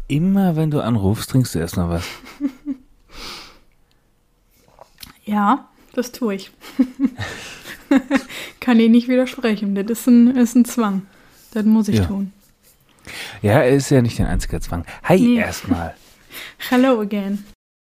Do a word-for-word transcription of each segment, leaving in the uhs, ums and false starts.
Immer wenn du anrufst, trinkst du erstmal was. Ja, das tue ich. Kann ich nicht widersprechen. Das ist ein, ist ein Zwang. Das muss ich Ja. tun. Ja, ist ja nicht dein einziger Zwang. Hi, Nee. erstmal. Hello again.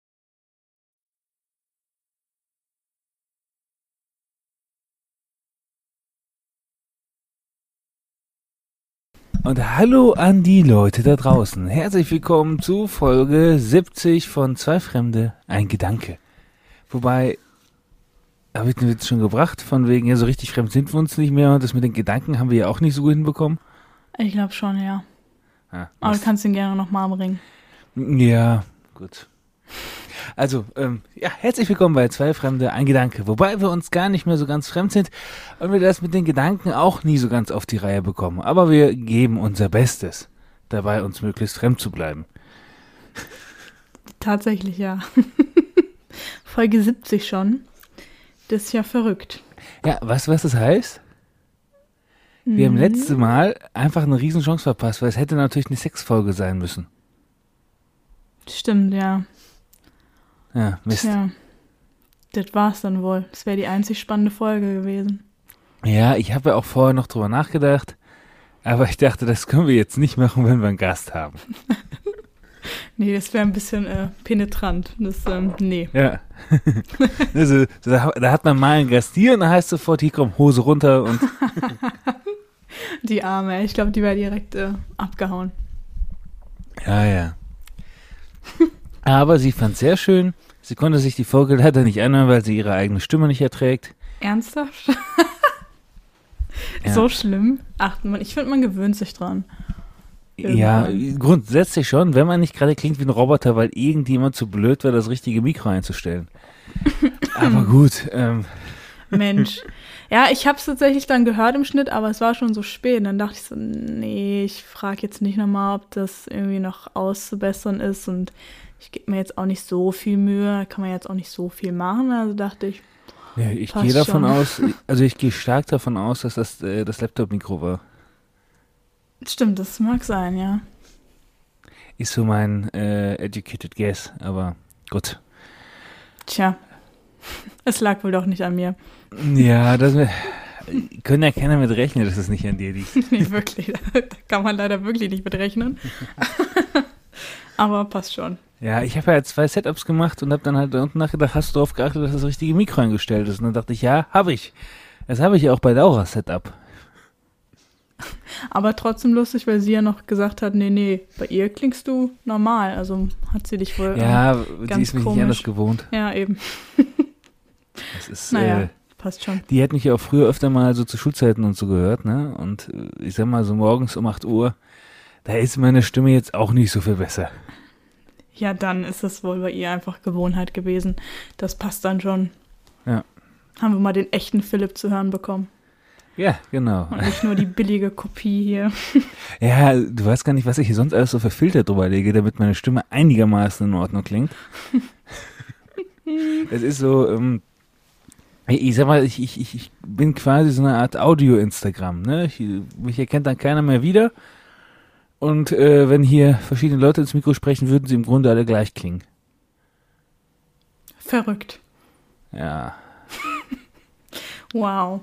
Und hallo an die Leute da draußen. Herzlich willkommen zu Folge siebzig von Zwei Fremde, ein Gedanke. Wobei, habe ich den Witz schon gebracht, von wegen, ja, so richtig fremd sind wir uns nicht mehr und das mit den Gedanken haben wir ja auch nicht so gut hinbekommen. Ich glaube schon, ja. Ah, Aber du Mist. kannst ihn gerne nochmal bringen. Ja, gut. Also, ähm, ja, herzlich willkommen bei Zwei Fremde, ein Gedanke. Wobei wir uns gar nicht mehr so ganz fremd sind und wir das mit den Gedanken auch nie so ganz auf die Reihe bekommen. Aber wir geben unser Bestes, dabei uns möglichst fremd zu bleiben. Tatsächlich, ja. Folge siebzig schon. Das ist ja verrückt. Ja, weißt du, was das heißt? Wir haben letzte Mal einfach eine Riesenchance verpasst, weil es hätte natürlich eine Sexfolge sein müssen. Stimmt, ja. Ja, Mist. Tja, das war's dann wohl. Das wäre die einzig spannende Folge gewesen. Ja, ich habe ja auch vorher noch drüber nachgedacht, aber ich dachte, das können wir jetzt nicht machen, wenn wir einen Gast haben. Nee, das wäre ein bisschen äh, penetrant. Das, ähm, nee. Ja. Also, da, da hat man mal einen Gast hier und dann heißt sofort, hier komm, Hose runter und Die Arme, ich glaube, die wäre direkt äh, abgehauen. ja, ja. Aber sie fand es sehr schön. Sie konnte sich die Folge leider nicht anhören, weil sie ihre eigene Stimme nicht erträgt. Ernsthaft? Ja. So schlimm? Ach, man, ich finde, man gewöhnt sich dran. Ja, Irgendwann. grundsätzlich schon, wenn man nicht gerade klingt wie ein Roboter, weil irgendjemand zu blöd war, das richtige Mikro einzustellen. Aber gut, ähm, Mensch. Ja, ich habe es tatsächlich dann gehört im Schnitt, aber es war schon so spät. Und dann dachte ich so, nee, ich frage jetzt nicht nochmal, ob das irgendwie noch auszubessern ist. Und ich gebe mir jetzt auch nicht so viel Mühe, da kann man jetzt auch nicht so viel machen. Also dachte ich, ja, ich Passt gehe davon schon. aus, also ich gehe stark davon aus, dass das äh, das Laptop-Mikro war. stimmt, das mag sein, ja. Ist so mein äh, educated guess, aber gut. Tja, es lag wohl doch nicht an mir. Ja, das äh, können ja keiner mit rechnen, dass es nicht an dir liegt. Nee, wirklich, da kann man leider wirklich nicht mit rechnen. Aber passt schon. Ja, ich habe ja zwei Setups gemacht und habe dann halt da unten nachgedacht, hast du darauf geachtet, dass das richtige Mikro eingestellt ist? Und dann dachte ich, ja, habe ich. Das habe ich ja auch bei Laura Setup. Aber trotzdem lustig, weil sie ja noch gesagt hat, nee, nee, bei ihr klingst du normal. Also hat sie dich wohl... Ja, ähm, die ganz ist mich komisch. nicht anders gewohnt. Ja, eben. Das ist, Naja, äh, passt schon. die hat mich ja auch früher öfter mal so zu Schulzeiten und so gehört, ne? Und äh, ich sag mal, so morgens um acht Uhr, da ist meine Stimme jetzt auch nicht so viel besser. Ja, dann ist es wohl bei ihr einfach Gewohnheit gewesen. Das passt dann schon. Ja. Haben wir mal den echten Philipp zu hören bekommen. Ja, genau. Und nicht nur die billige Kopie hier. Ja, du weißt gar nicht, was ich hier sonst alles so für Filter drüber lege, damit meine Stimme einigermaßen in Ordnung klingt. Es ist so, ähm, ich, ich sag mal, ich, ich, ich bin quasi so eine Art Audio-Instagram, ne? Ich, mich erkennt dann keiner mehr wieder. Und äh, wenn hier verschiedene Leute ins Mikro sprechen, würden sie im Grunde alle gleich klingen. Verrückt. Ja. Wow.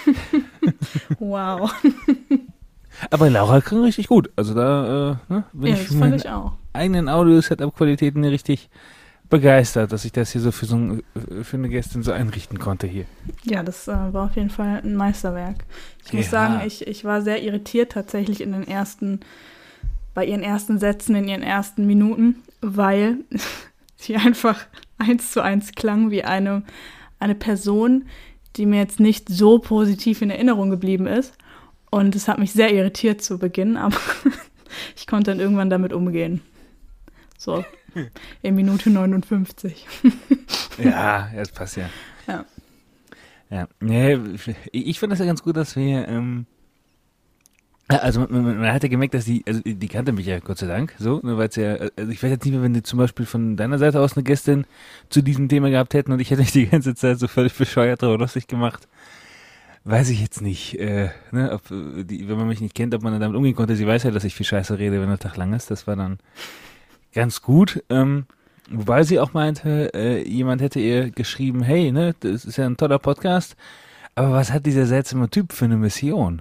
Wow. Aber Laura klingt richtig gut. Also da äh, ne, bin Ja, ich das für fand meine ich auch. eigenen Audio-Setup-Qualitäten richtig begeistert, dass ich das hier so für so ein, für eine Gästin so einrichten konnte hier. Ja, das äh, war auf jeden Fall ein Meisterwerk. Ich muss Ja. sagen, ich, ich war sehr irritiert tatsächlich in den ersten, bei ihren ersten Sätzen, in ihren ersten Minuten, weil sie einfach eins zu eins klang wie eine, eine Person, die mir jetzt nicht so positiv in Erinnerung geblieben ist. Und es hat mich sehr irritiert zu Beginn, aber ich konnte dann irgendwann damit umgehen. So, in Minute neunundfünfzig. Ja, das passt ja. Ja. Ja, nee, ich ich finde das ja ganz gut, dass wir, ähm, ja, also man, man, man hat ja gemerkt, dass die, also die kannte mich ja Gott sei Dank, so, ne, weil es ja, also ich weiß jetzt nicht mehr, wenn die zum Beispiel von deiner Seite aus eine Gästin zu diesem Thema gehabt hätten und ich hätte mich die ganze Zeit so völlig bescheuert oder lustig gemacht, weiß ich jetzt nicht, äh, ne, ob, äh, die, wenn man mich nicht kennt, ob man dann damit umgehen konnte. Sie weiß ja, dass ich viel Scheiße rede, wenn der Tag lang ist, das war dann ganz gut. Ähm, wobei sie auch meinte, äh, jemand hätte ihr geschrieben, hey, ne, das ist ja ein toller Podcast, aber was hat dieser seltsame Typ für eine Mission?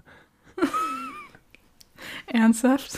Ernsthaft?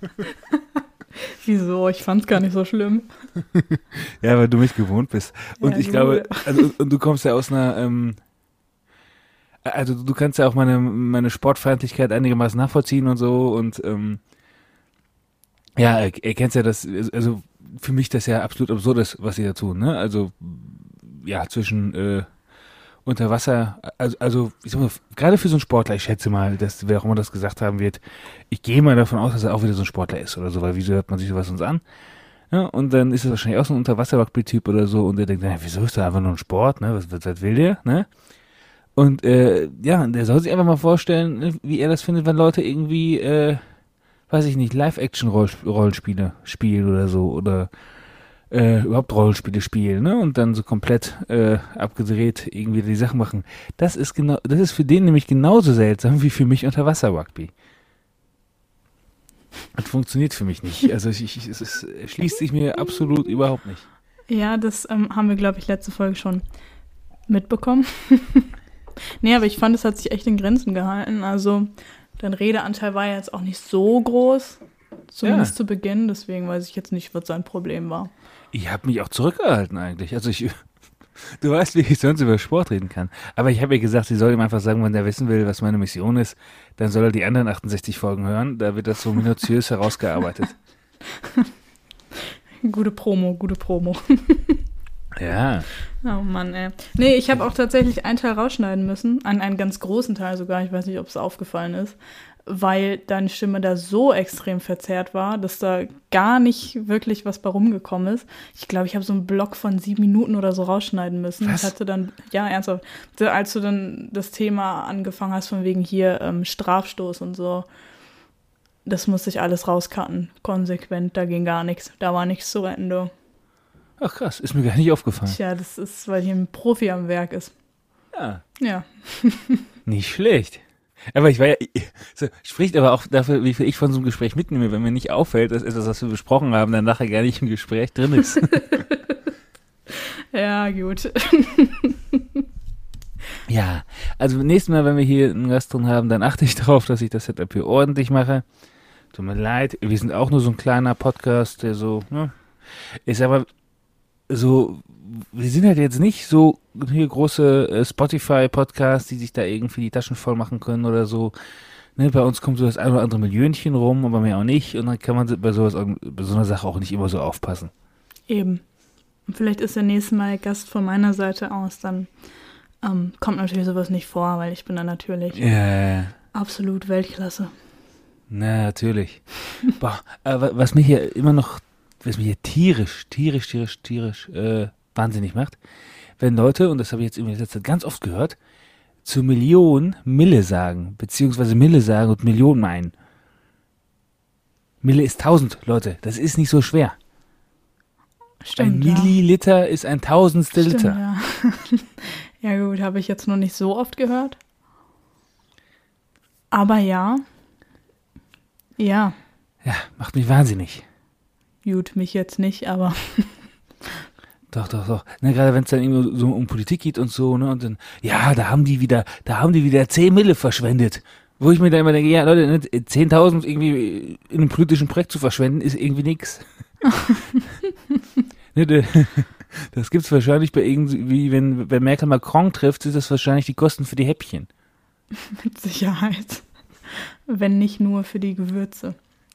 Wieso? Ich fand's gar nicht so schlimm. Ja, weil du mich gewohnt bist. Und Ja, ich du. glaube, also und du kommst ja aus einer, ähm, also du kannst ja auch meine, meine Sportfeindlichkeit einigermaßen nachvollziehen und so und ähm, ja, er, er kennt ja das, also für mich das ja absolut absurd ist, was sie da tun, ne? Also ja, zwischen äh, unter Wasser, also, also ich sag mal, gerade für so einen Sportler, ich schätze mal, dass wer auch immer das gesagt haben wird, ich gehe mal davon aus, dass er auch wieder so ein Sportler ist oder so, weil wieso hört man sich sowas uns an? Ja, und dann ist es wahrscheinlich auch so ein Unterwasser-Rugby-Typ oder so und der denkt, naja, wieso ist das einfach nur ein Sport, ne? Was, was, was will der, ne? Und äh, ja, der soll sich einfach mal vorstellen, ne, wie er das findet, wenn Leute irgendwie, äh, weiß ich nicht, Live-Action-Rollenspiele spielen oder so oder äh, überhaupt Rollenspiele spielen, ne? Und dann so komplett äh, abgedreht irgendwie die Sachen machen. Das ist genau, das ist für den nämlich genauso seltsam wie für mich Unterwasser-Rugby. Das funktioniert für mich nicht. Also ich, ich, es, ist, es schließt sich mir absolut überhaupt nicht. Ja, das ähm, haben wir, glaube ich, letzte Folge schon mitbekommen. Nee, aber ich fand, es hat sich echt in Grenzen gehalten. Also dein Redeanteil war ja jetzt auch nicht so groß, zumindest Ja. zu Beginn. Deswegen weiß ich jetzt nicht, was sein Problem war. Ich habe mich auch zurückgehalten eigentlich. Also ich, du weißt, wie ich sonst über Sport reden kann. Aber ich habe ihr gesagt, sie soll ihm einfach sagen, wenn der wissen will, was meine Mission ist, dann soll er die anderen achtundsechzig Folgen hören. Da wird das so minutiös herausgearbeitet. Gute Promo, gute Promo. Ja. Oh Mann, ey. Nee, ich habe auch tatsächlich einen Teil rausschneiden müssen. Einen, einen ganz großen Teil sogar. Ich weiß nicht, ob es aufgefallen ist. Weil deine Stimme da so extrem verzerrt war, dass da gar nicht wirklich was bei rumgekommen ist. Ich glaube, ich habe so einen Block von sieben Minuten oder so rausschneiden müssen. Was? Ich hatte dann, ja, ernsthaft, als du dann das Thema angefangen hast, von wegen hier ähm, Strafstoß und so, das musste ich alles rauscutten. Konsequent, da ging gar nichts. Da war nichts zu retten, du. Ach krass, ist mir gar nicht aufgefallen. Tja, das ist, weil hier ein Profi am Werk ist. Ja, Ja. nicht schlecht. Aber ich war ja, so, spricht aber auch dafür, wie viel ich von so einem Gespräch mitnehme, wenn mir nicht auffällt, dass etwas, was wir besprochen haben, dann nachher gar nicht im Gespräch drin ist. Ja, gut. Ja, also nächstes Mal, wenn wir hier einen Gast drin haben, dann achte ich darauf, dass ich das Setup hier ordentlich mache. Tut mir leid, wir sind auch nur so ein kleiner Podcast, der so, ne, ist aber so, wir sind halt jetzt nicht so hier große äh, Spotify-Podcasts, die sich da irgendwie die Taschen voll machen können oder so. Ne, bei uns kommt so das ein oder andere Millionchen rum, aber mehr auch nicht. Und dann kann man bei sowas, bei so einer Sache auch nicht immer so aufpassen. Eben. Und vielleicht ist der nächste Mal Gast von meiner Seite aus, dann ähm, kommt natürlich sowas nicht vor, weil ich bin dann natürlich Ja, absolut Weltklasse. na, natürlich. Boah, aber was mich hier immer noch, was mich hier tierisch, tierisch, tierisch, tierisch äh, wahnsinnig macht, wenn Leute, und das habe ich jetzt in letzter Zeit ganz oft gehört, zu Millionen Mille sagen, beziehungsweise Mille sagen und Millionen meinen. Mille ist tausend, Leute, das ist nicht so schwer. Stimmt, ein ja. Milliliter ist ein Tausendstel Stimmt, Liter. ja. Ja gut, habe ich jetzt noch nicht so oft gehört. Aber ja. Ja, Ja, macht mich wahnsinnig. gut, mich jetzt nicht, aber Doch, doch, doch. Ne, gerade wenn es dann irgendwie so um Politik geht und so, ne, und dann, ja, da haben die wieder, da haben die wieder zehn Mille verschwendet. Wo ich mir dann immer denke, ja, Leute, ne, zehntausend irgendwie in einem politischen Projekt zu verschwenden, ist irgendwie nix. Ne, de- das gibt's wahrscheinlich bei irgendwie, wenn, wenn Merkel Macron trifft, sind das wahrscheinlich die Kosten für die Häppchen. mit Sicherheit. Wenn nicht nur für die Gewürze.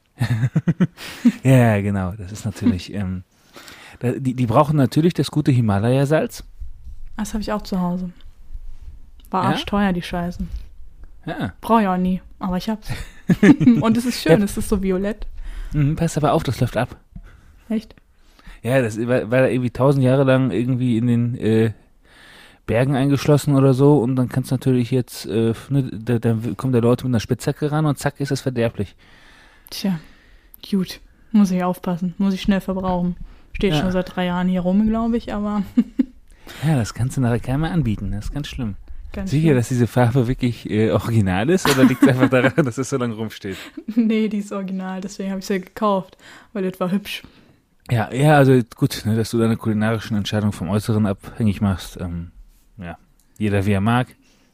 Ja, genau, das ist natürlich, ähm, da, die, die brauchen natürlich das gute Himalaya-Salz. Das habe ich auch zu Hause. War Ja? arschteuer, die Scheiße. Ja. Brauche ich auch nie, aber ich hab's. Und es ist schön, Ja. es ist so violett. Mhm, passt aber auf, das läuft ab. Echt? Ja, das war, war da irgendwie tausend Jahre lang irgendwie in den äh, Bergen eingeschlossen oder so und dann kannst du natürlich jetzt, äh, ne, da, da kommen da Leute mit einer Spitzhacke ran und zack ist das verderblich. Tja, gut. Muss ich aufpassen. Muss ich schnell verbrauchen. Steht Ja. schon seit drei Jahren hier rum, glaube ich, aber Ja, das kannst du nachher keinem mehr anbieten, das ist ganz schlimm. ganz Sicher, schön. dass diese Farbe wirklich äh, original ist oder liegt es einfach daran, dass es so lange rumsteht? Nee, die ist original, deswegen habe ich sie gekauft, weil das war hübsch. Ja, ja, also gut, ne, dass du deine kulinarischen Entscheidungen vom Äußeren abhängig machst. Ähm, ja, jeder wie er mag.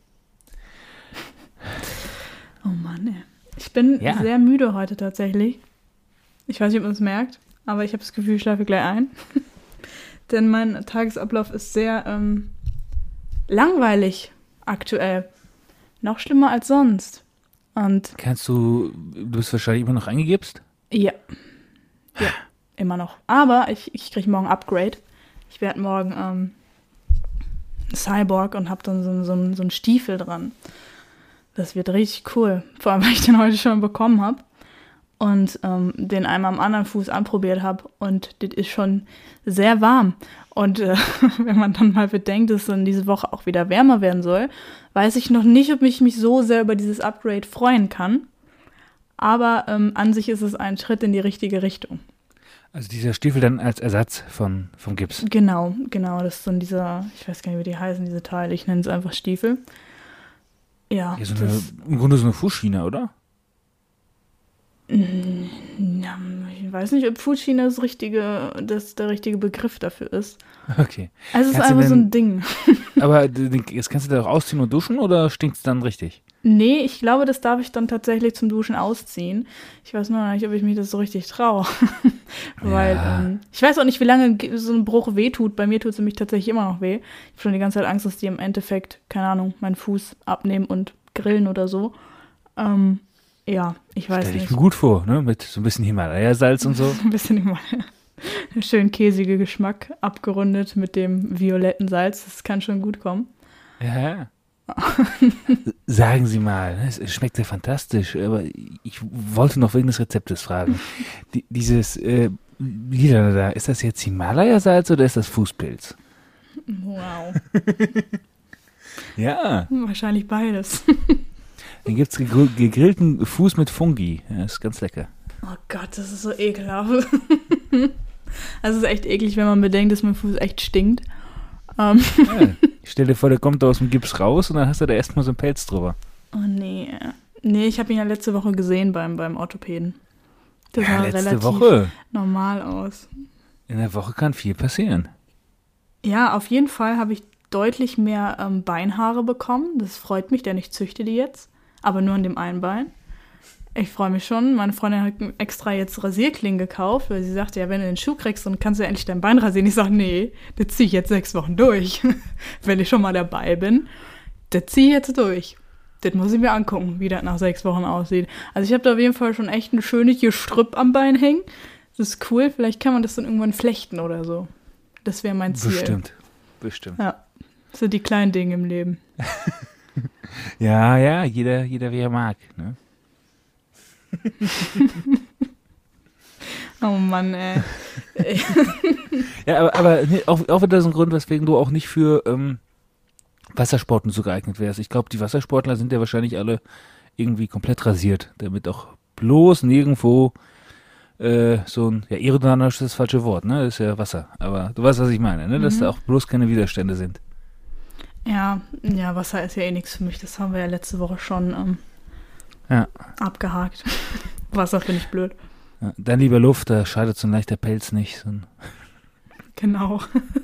Oh Mann, ey. Ich bin Ja. sehr müde heute tatsächlich. Ich weiß nicht, ob man es merkt, aber ich habe das Gefühl, ich schlafe gleich ein. Denn mein Tagesablauf ist sehr ähm, langweilig aktuell. Noch schlimmer als sonst. Und Kannst du, du bist wahrscheinlich immer noch eingegibst? ja, ja, immer noch. Aber ich, ich kriege morgen Upgrade. Ich werde morgen ähm, Cyborg und habe dann so, so, so einen Stiefel dran. Das wird richtig cool. Vor allem, weil ich den heute schon bekommen habe und ähm, den einmal am anderen Fuß anprobiert habe. Und das ist schon sehr warm. Und äh, wenn man dann mal bedenkt, dass es dann diese Woche auch wieder wärmer werden soll, weiß ich noch nicht, ob ich mich so sehr über dieses Upgrade freuen kann. Aber ähm, an sich ist es ein Schritt in die richtige Richtung. Also dieser Stiefel dann als Ersatz von, vom Gips. Genau, genau. Das ist dann dieser, ich weiß gar nicht, wie die heißen, diese Teile. Ich nenne es einfach Stiefel. Ja, Ja, so eine, das, im Grunde so eine Fußschiene, oder? ja, ich weiß nicht, ob Fußschiene das richtige, das der richtige Begriff dafür ist. Okay. Also es ist Kannst du einfach so denn- ein Ding. Aber den- jetzt kannst du da auch ausziehen und duschen oder stinkt es dann richtig? Nee, ich glaube, das darf ich dann tatsächlich zum Duschen ausziehen. Ich weiß nur noch nicht, ob ich mich das so richtig traue. Weil, Ja. ähm, ich weiß auch nicht, wie lange ge- so ein Bruch weh tut. Bei mir tut es nämlich tatsächlich immer noch weh. Ich habe schon die ganze Zeit Angst, dass die im Endeffekt, keine Ahnung, meinen Fuß abnehmen und grillen oder so. Ähm, ja, ich weiß Stell dich nicht. mir gut vor, ne? Mit so ein bisschen Himalaya-Salz und so. Ein bisschen immer schön käsige Geschmack abgerundet mit dem violetten Salz. Das kann schon gut kommen. Ja. Sagen Sie mal, ne, es schmeckt ja fantastisch, aber ich wollte noch wegen des Rezeptes fragen. Die, dieses äh, Lila da, ist das jetzt Himalaya-Salz oder ist das Fußpilz? Wow. Ja. Wahrscheinlich beides. Dann gibt es gegrillten Fuß mit Fungi. Ja, ist ganz lecker. Oh Gott, das ist so ekelhaft. Also es ist echt eklig, wenn man bedenkt, dass mein Fuß echt stinkt. Ähm, Ja. Stell dir vor, der kommt aus dem Gips raus und dann hast du da erstmal so einen Pelz drüber. oh nee. Nee, ich habe ihn ja letzte Woche gesehen beim, beim Orthopäden. Das Ja, sah letzte relativ Woche. normal aus. In der Woche kann viel passieren. Ja, auf jeden Fall habe ich deutlich mehr ähm, Beinhaare bekommen. Das freut mich, denn ich züchte die jetzt. Aber nur an dem einen Bein. Ich freue mich schon. Meine Freundin hat extra jetzt Rasierklingen gekauft, weil sie sagte, ja, wenn du den Schuh kriegst, dann kannst du ja endlich dein Bein rasieren. Ich sage, nee, das ziehe ich jetzt sechs Wochen durch. Wenn ich schon mal dabei bin, das ziehe ich jetzt durch. Das muss ich mir angucken, wie das nach sechs Wochen aussieht. Also ich habe da auf jeden Fall schon echt ein schönes Gestrüpp am Bein hängen. Das ist cool. Vielleicht kann man das dann irgendwann flechten oder so. Das wäre mein Ziel. Bestimmt. Bestimmt. Ja, das sind die kleinen Dinge im Leben. Ja, ja, jeder, jeder wie er mag. Ne? Oh Mann, ey. Ja, aber, aber nee, auch, auch wieder so ein Grund, weswegen du auch nicht für ähm, Wassersporten so geeignet wärst. Ich glaube, die Wassersportler sind ja wahrscheinlich alle irgendwie komplett rasiert, damit auch bloß nirgendwo äh, so ein, ja, aerodynamisch ist das falsche Wort, ne? Das ist ja Wasser. Aber du weißt, was ich meine, ne? Dass Mhm. da auch bloß keine Widerstände sind. Ja, ja, Wasser ist ja eh nichts für mich. Das haben wir ja letzte Woche schon ähm, Ja. abgehakt. Wasser finde ich blöd. Ja, dann lieber Luft, da schadet so ein leichter Pelz nicht. So ein Genau.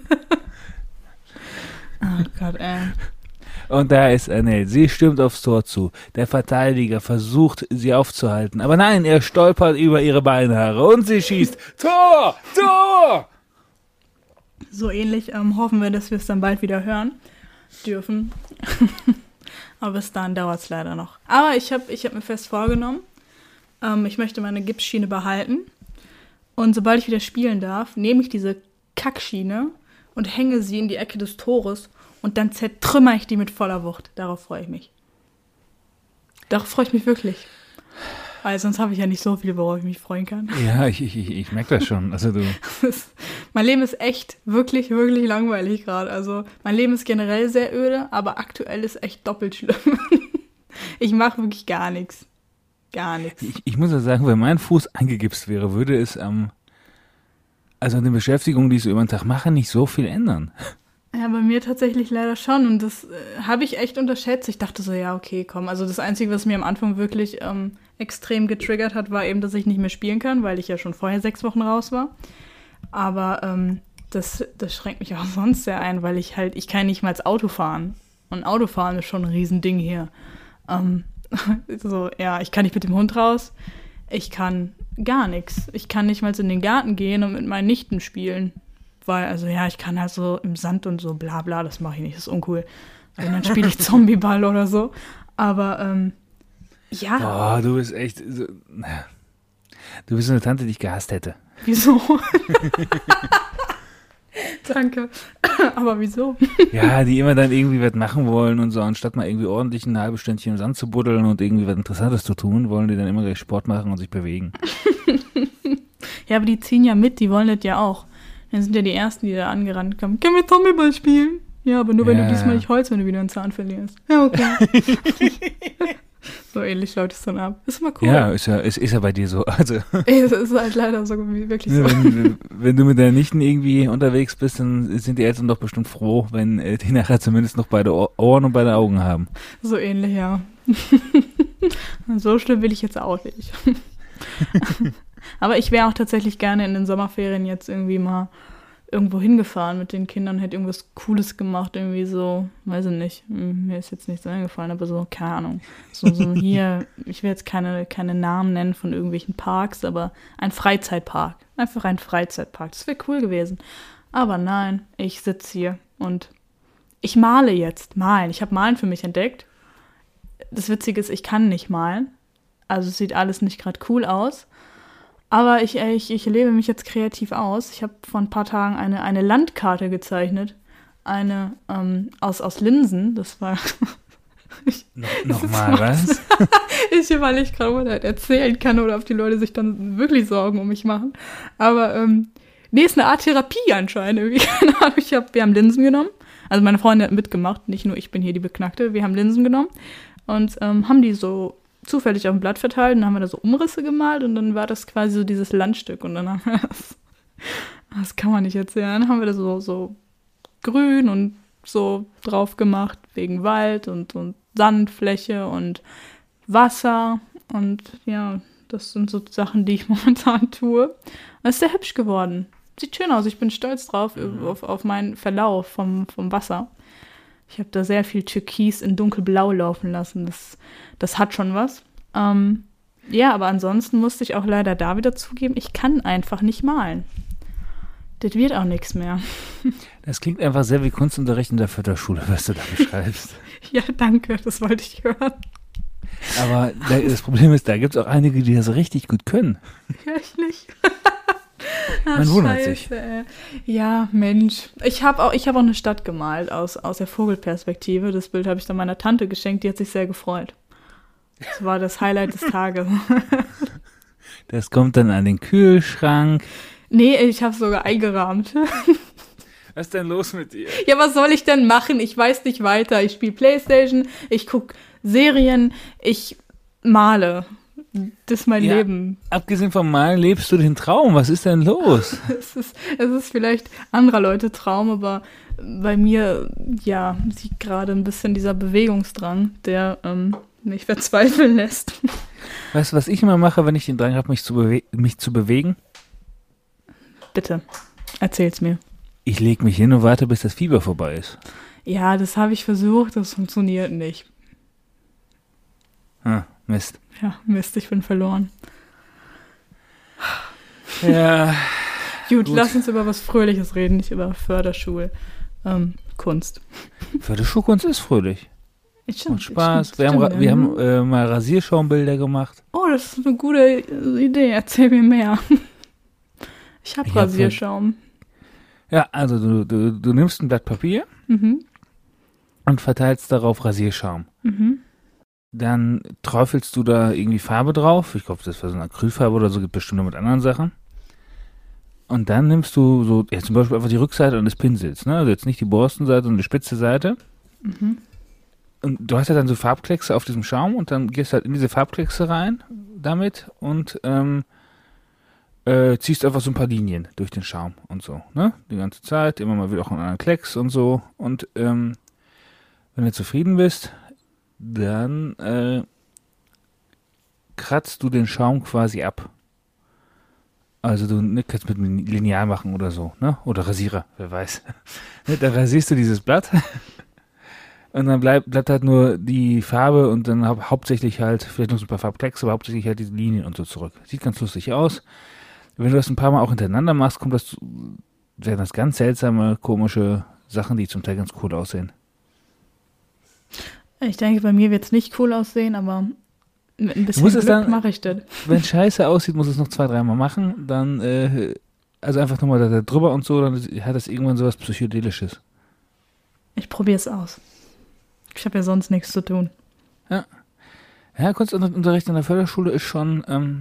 Oh Gott, ey. Und da ist Annette. Sie stürmt aufs Tor zu. Der Verteidiger versucht, sie aufzuhalten. Aber nein, er stolpert über ihre Beinhaare und sie schießt. Tor! Tor! So ähnlich ähm, hoffen wir, dass wir es dann bald wieder hören dürfen. Aber bis dahin dauert es leider noch. Aber ich habe ich hab mir fest vorgenommen, ähm, ich möchte meine Gipsschiene behalten. Und sobald ich wieder spielen darf, nehme ich diese Kackschiene und hänge sie in die Ecke des Tores und dann zertrümmer ich die mit voller Wucht. Darauf freue ich mich. Darauf freue ich mich wirklich. Weil sonst habe ich ja nicht so viel, worauf ich mich freuen kann. Ja, ich, ich, ich merke das schon. Also du. Das, mein Leben ist echt wirklich, wirklich langweilig gerade. Also mein Leben ist generell sehr öde, aber aktuell ist echt doppelt schlimm. Ich mache wirklich gar nichts. Gar nichts. Ich, ich muss ja sagen, wenn mein Fuß eingegipst wäre, würde es am, also an den Beschäftigungen, die ich so über den Tag mache, nicht so viel ändern. Ja, bei mir tatsächlich leider schon. Und das äh, habe ich echt unterschätzt. Ich dachte so, ja, okay, komm. Also das Einzige, was mir am Anfang wirklich ähm, extrem getriggert hat, war eben, dass ich nicht mehr spielen kann, weil ich ja schon vorher sechs Wochen raus war. Aber ähm, das, das schränkt mich auch sonst sehr ein, weil ich halt, ich kann nicht mal als Auto fahren. Und Autofahren ist schon ein Riesending hier. Ähm, so, ja, ich kann nicht mit dem Hund raus. Ich kann gar nichts. Ich kann nicht mal in den Garten gehen und mit meinen Nichten spielen. Weil, also ja, ich kann halt so im Sand und so bla bla, das mache ich nicht, das ist uncool. Und dann spiele ich Zombieball oder so. Aber, ähm, ja. Oh, du bist echt, so, du bist so eine Tante, die ich gehasst hätte. Wieso? Danke. Aber wieso? Ja, die immer dann irgendwie was machen wollen und so, anstatt mal irgendwie ordentlich ein halbes Stündchen im Sand zu buddeln und irgendwie was Interessantes zu tun, wollen die dann immer gleich Sport machen und sich bewegen. Ja, aber die ziehen ja mit, die wollen das ja auch. Dann sind ja die Ersten, die da angerannt kommen. Können wir Zombieball spielen? Ja, aber nur, wenn ja. du diesmal nicht holst, wenn du wieder einen Zahn verlierst. Ja, okay. So ähnlich läuft es dann ab. Ist mal cool. Ja, ist ja, ist, ist ja bei dir so. Also, es ist halt leider so wirklich so. Wenn, wenn du mit deinen Nichten irgendwie unterwegs bist, dann sind die Eltern doch bestimmt froh, wenn äh, die nachher zumindest noch beide Ohren und beide Augen haben. So ähnlich, ja. So schlimm will ich jetzt auch nicht. Aber ich wäre auch tatsächlich gerne in den Sommerferien jetzt irgendwie mal irgendwo hingefahren mit den Kindern, hätte irgendwas Cooles gemacht, irgendwie so, weiß ich nicht, mir ist jetzt nichts eingefallen, aber so, keine Ahnung, so, so hier, ich will jetzt keine, keine Namen nennen von irgendwelchen Parks, aber ein Freizeitpark, einfach ein Freizeitpark, das wäre cool gewesen. Aber nein, ich sitze hier und ich male jetzt, malen, ich habe Malen für mich entdeckt. Das Witzige ist, ich kann nicht malen, also es sieht alles nicht gerade cool aus. Aber ich, ich, ich lebe mich jetzt kreativ aus. Ich habe vor ein paar Tagen eine, eine Landkarte gezeichnet. Eine ähm, aus, aus Linsen. Das war... ich, no, Nochmal, was? ich überlege gerade, ob man das erzählen kann oder ob die Leute sich dann wirklich Sorgen um mich machen. Aber ähm, nee, ist eine Art Therapie anscheinend. Irgendwie. Keine Ahnung, ich hab, wir haben Linsen genommen. Also meine Freundin hat mitgemacht. Nicht nur ich bin hier die Beknackte. Wir haben Linsen genommen und ähm, haben die so zufällig auf dem Blatt verteilt und dann haben wir da so Umrisse gemalt und dann war das quasi so dieses Landstück und dann haben wir das, das kann man nicht erzählen, dann haben wir da so, so grün und so drauf gemacht, wegen Wald und, und Sandfläche und Wasser und ja, das sind so Sachen, die ich momentan tue. Und es ist sehr hübsch geworden. Sieht schön aus, ich bin stolz drauf, mhm. auf, auf meinen Verlauf vom, vom Wasser. Ich habe da sehr viel Türkis in dunkelblau laufen lassen. Das, das hat schon was. Ähm, ja, aber ansonsten musste ich auch leider da wieder zugeben, ich kann einfach nicht malen. Das wird auch nichts mehr. Das klingt einfach sehr wie Kunstunterricht in der Förderschule, was du da beschreibst. Ja, danke, das wollte ich hören. Aber da, das Problem ist, da gibt es auch einige, die das richtig gut können. Ja, ich nicht. Ach, man wundert Scheiße, sich. Ey. Ja, Mensch. Ich habe auch, ich hab auch eine Stadt gemalt aus, aus der Vogelperspektive. Das Bild habe ich dann meiner Tante geschenkt, die hat sich sehr gefreut. Das war das Highlight des Tages. Das kommt dann an den Kühlschrank. Nee, ich habe es sogar eingerahmt. Was ist denn los mit dir? Ja, was soll ich denn machen? Ich weiß nicht weiter. Ich spiele Playstation, ich gucke Serien, ich male. Das ist mein ja, Leben. Abgesehen vom Malen lebst du den Traum. Was ist denn los? es, ist, es ist vielleicht anderer Leute Traum, aber bei mir, ja, sieht gerade ein bisschen dieser Bewegungsdrang, der ähm, mich verzweifeln lässt. Weißt du, was ich immer mache, wenn ich den Drang habe, mich zu, bewe- mich zu bewegen? Bitte, erzähl's mir. Ich lege mich hin und warte, bis das Fieber vorbei ist. Ja, das habe ich versucht, das funktioniert nicht. Ah, Mist. Ja, Mist, ich bin verloren. Ja. Gut, gut, lass uns über was Fröhliches reden, nicht über Förderschul. Ähm, Kunst. Förderschulkunst ist fröhlich. Stimmt, Macht Spaß. Stimmt, wir stimmt, haben, ja. wir haben äh, mal Rasierschaumbilder gemacht. Oh, das ist eine gute Idee. Erzähl mir mehr. Ich habe Rasierschaum. Hab, ja, also du, du, du nimmst ein Blatt Papier mhm. und verteilst darauf Rasierschaum. Mhm. Dann träufelst du da irgendwie Farbe drauf. Ich glaube, das war so eine Acrylfarbe oder so, gibt bestimmt noch mit anderen Sachen. Und dann nimmst du so, ja, zum Beispiel einfach die Rückseite des Pinsels, ne? Also jetzt nicht die Borstenseite und die spitze Seite. Mhm. Und du hast ja dann so Farbkleckse auf diesem Schaum und dann gehst halt in diese Farbkleckse rein damit und ähm, äh, ziehst einfach so ein paar Linien durch den Schaum und so, ne? Die ganze Zeit, immer mal wieder auch einen anderen Klecks und so. Und ähm, wenn du zufrieden bist, dann äh, kratzt du den Schaum quasi ab. Also du ne, kannst mit einem Lineal machen oder so, ne? Oder Rasierer, wer weiß. Ne, da rasierst du dieses Blatt und dann bleibt, bleibt halt nur die Farbe und dann hau hauptsächlich halt, vielleicht noch so ein paar Farbklecks, aber hauptsächlich halt diese Linien und so zurück. Sieht ganz lustig aus. Wenn du das ein paar Mal auch hintereinander machst, kommt das, werden das ganz seltsame, komische Sachen, die zum Teil ganz cool aussehen. Ich denke, bei mir wird es nicht cool aussehen, aber mit ein bisschen Muss es Glück dann- mache ich das. Wenn scheiße aussieht, muss es noch zwei, dreimal machen, dann, äh, also einfach nochmal da, da drüber und so, dann hat das irgendwann sowas Psychedelisches. Ich probiere es aus. Ich habe ja sonst nichts zu tun. Ja, Kunstunterricht in der Förderschule ist schon, ähm,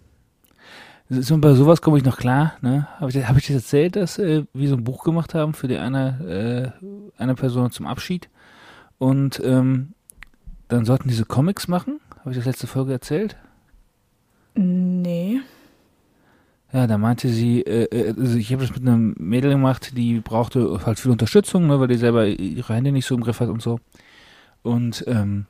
so, bei sowas komme ich noch klar, ne? Habe ich, hab ich das erzählt, dass äh, wir so ein Buch gemacht haben für die eine, äh, eine Person zum Abschied und ähm, dann sollten diese Comics machen? Habe ich das letzte Folge erzählt? Nee. Ja, da meinte sie, äh, äh, also ich habe das mit einer Mädel gemacht, die brauchte halt viel Unterstützung, ne, weil die selber ihre Hände nicht so im Griff hat und so. Und ähm,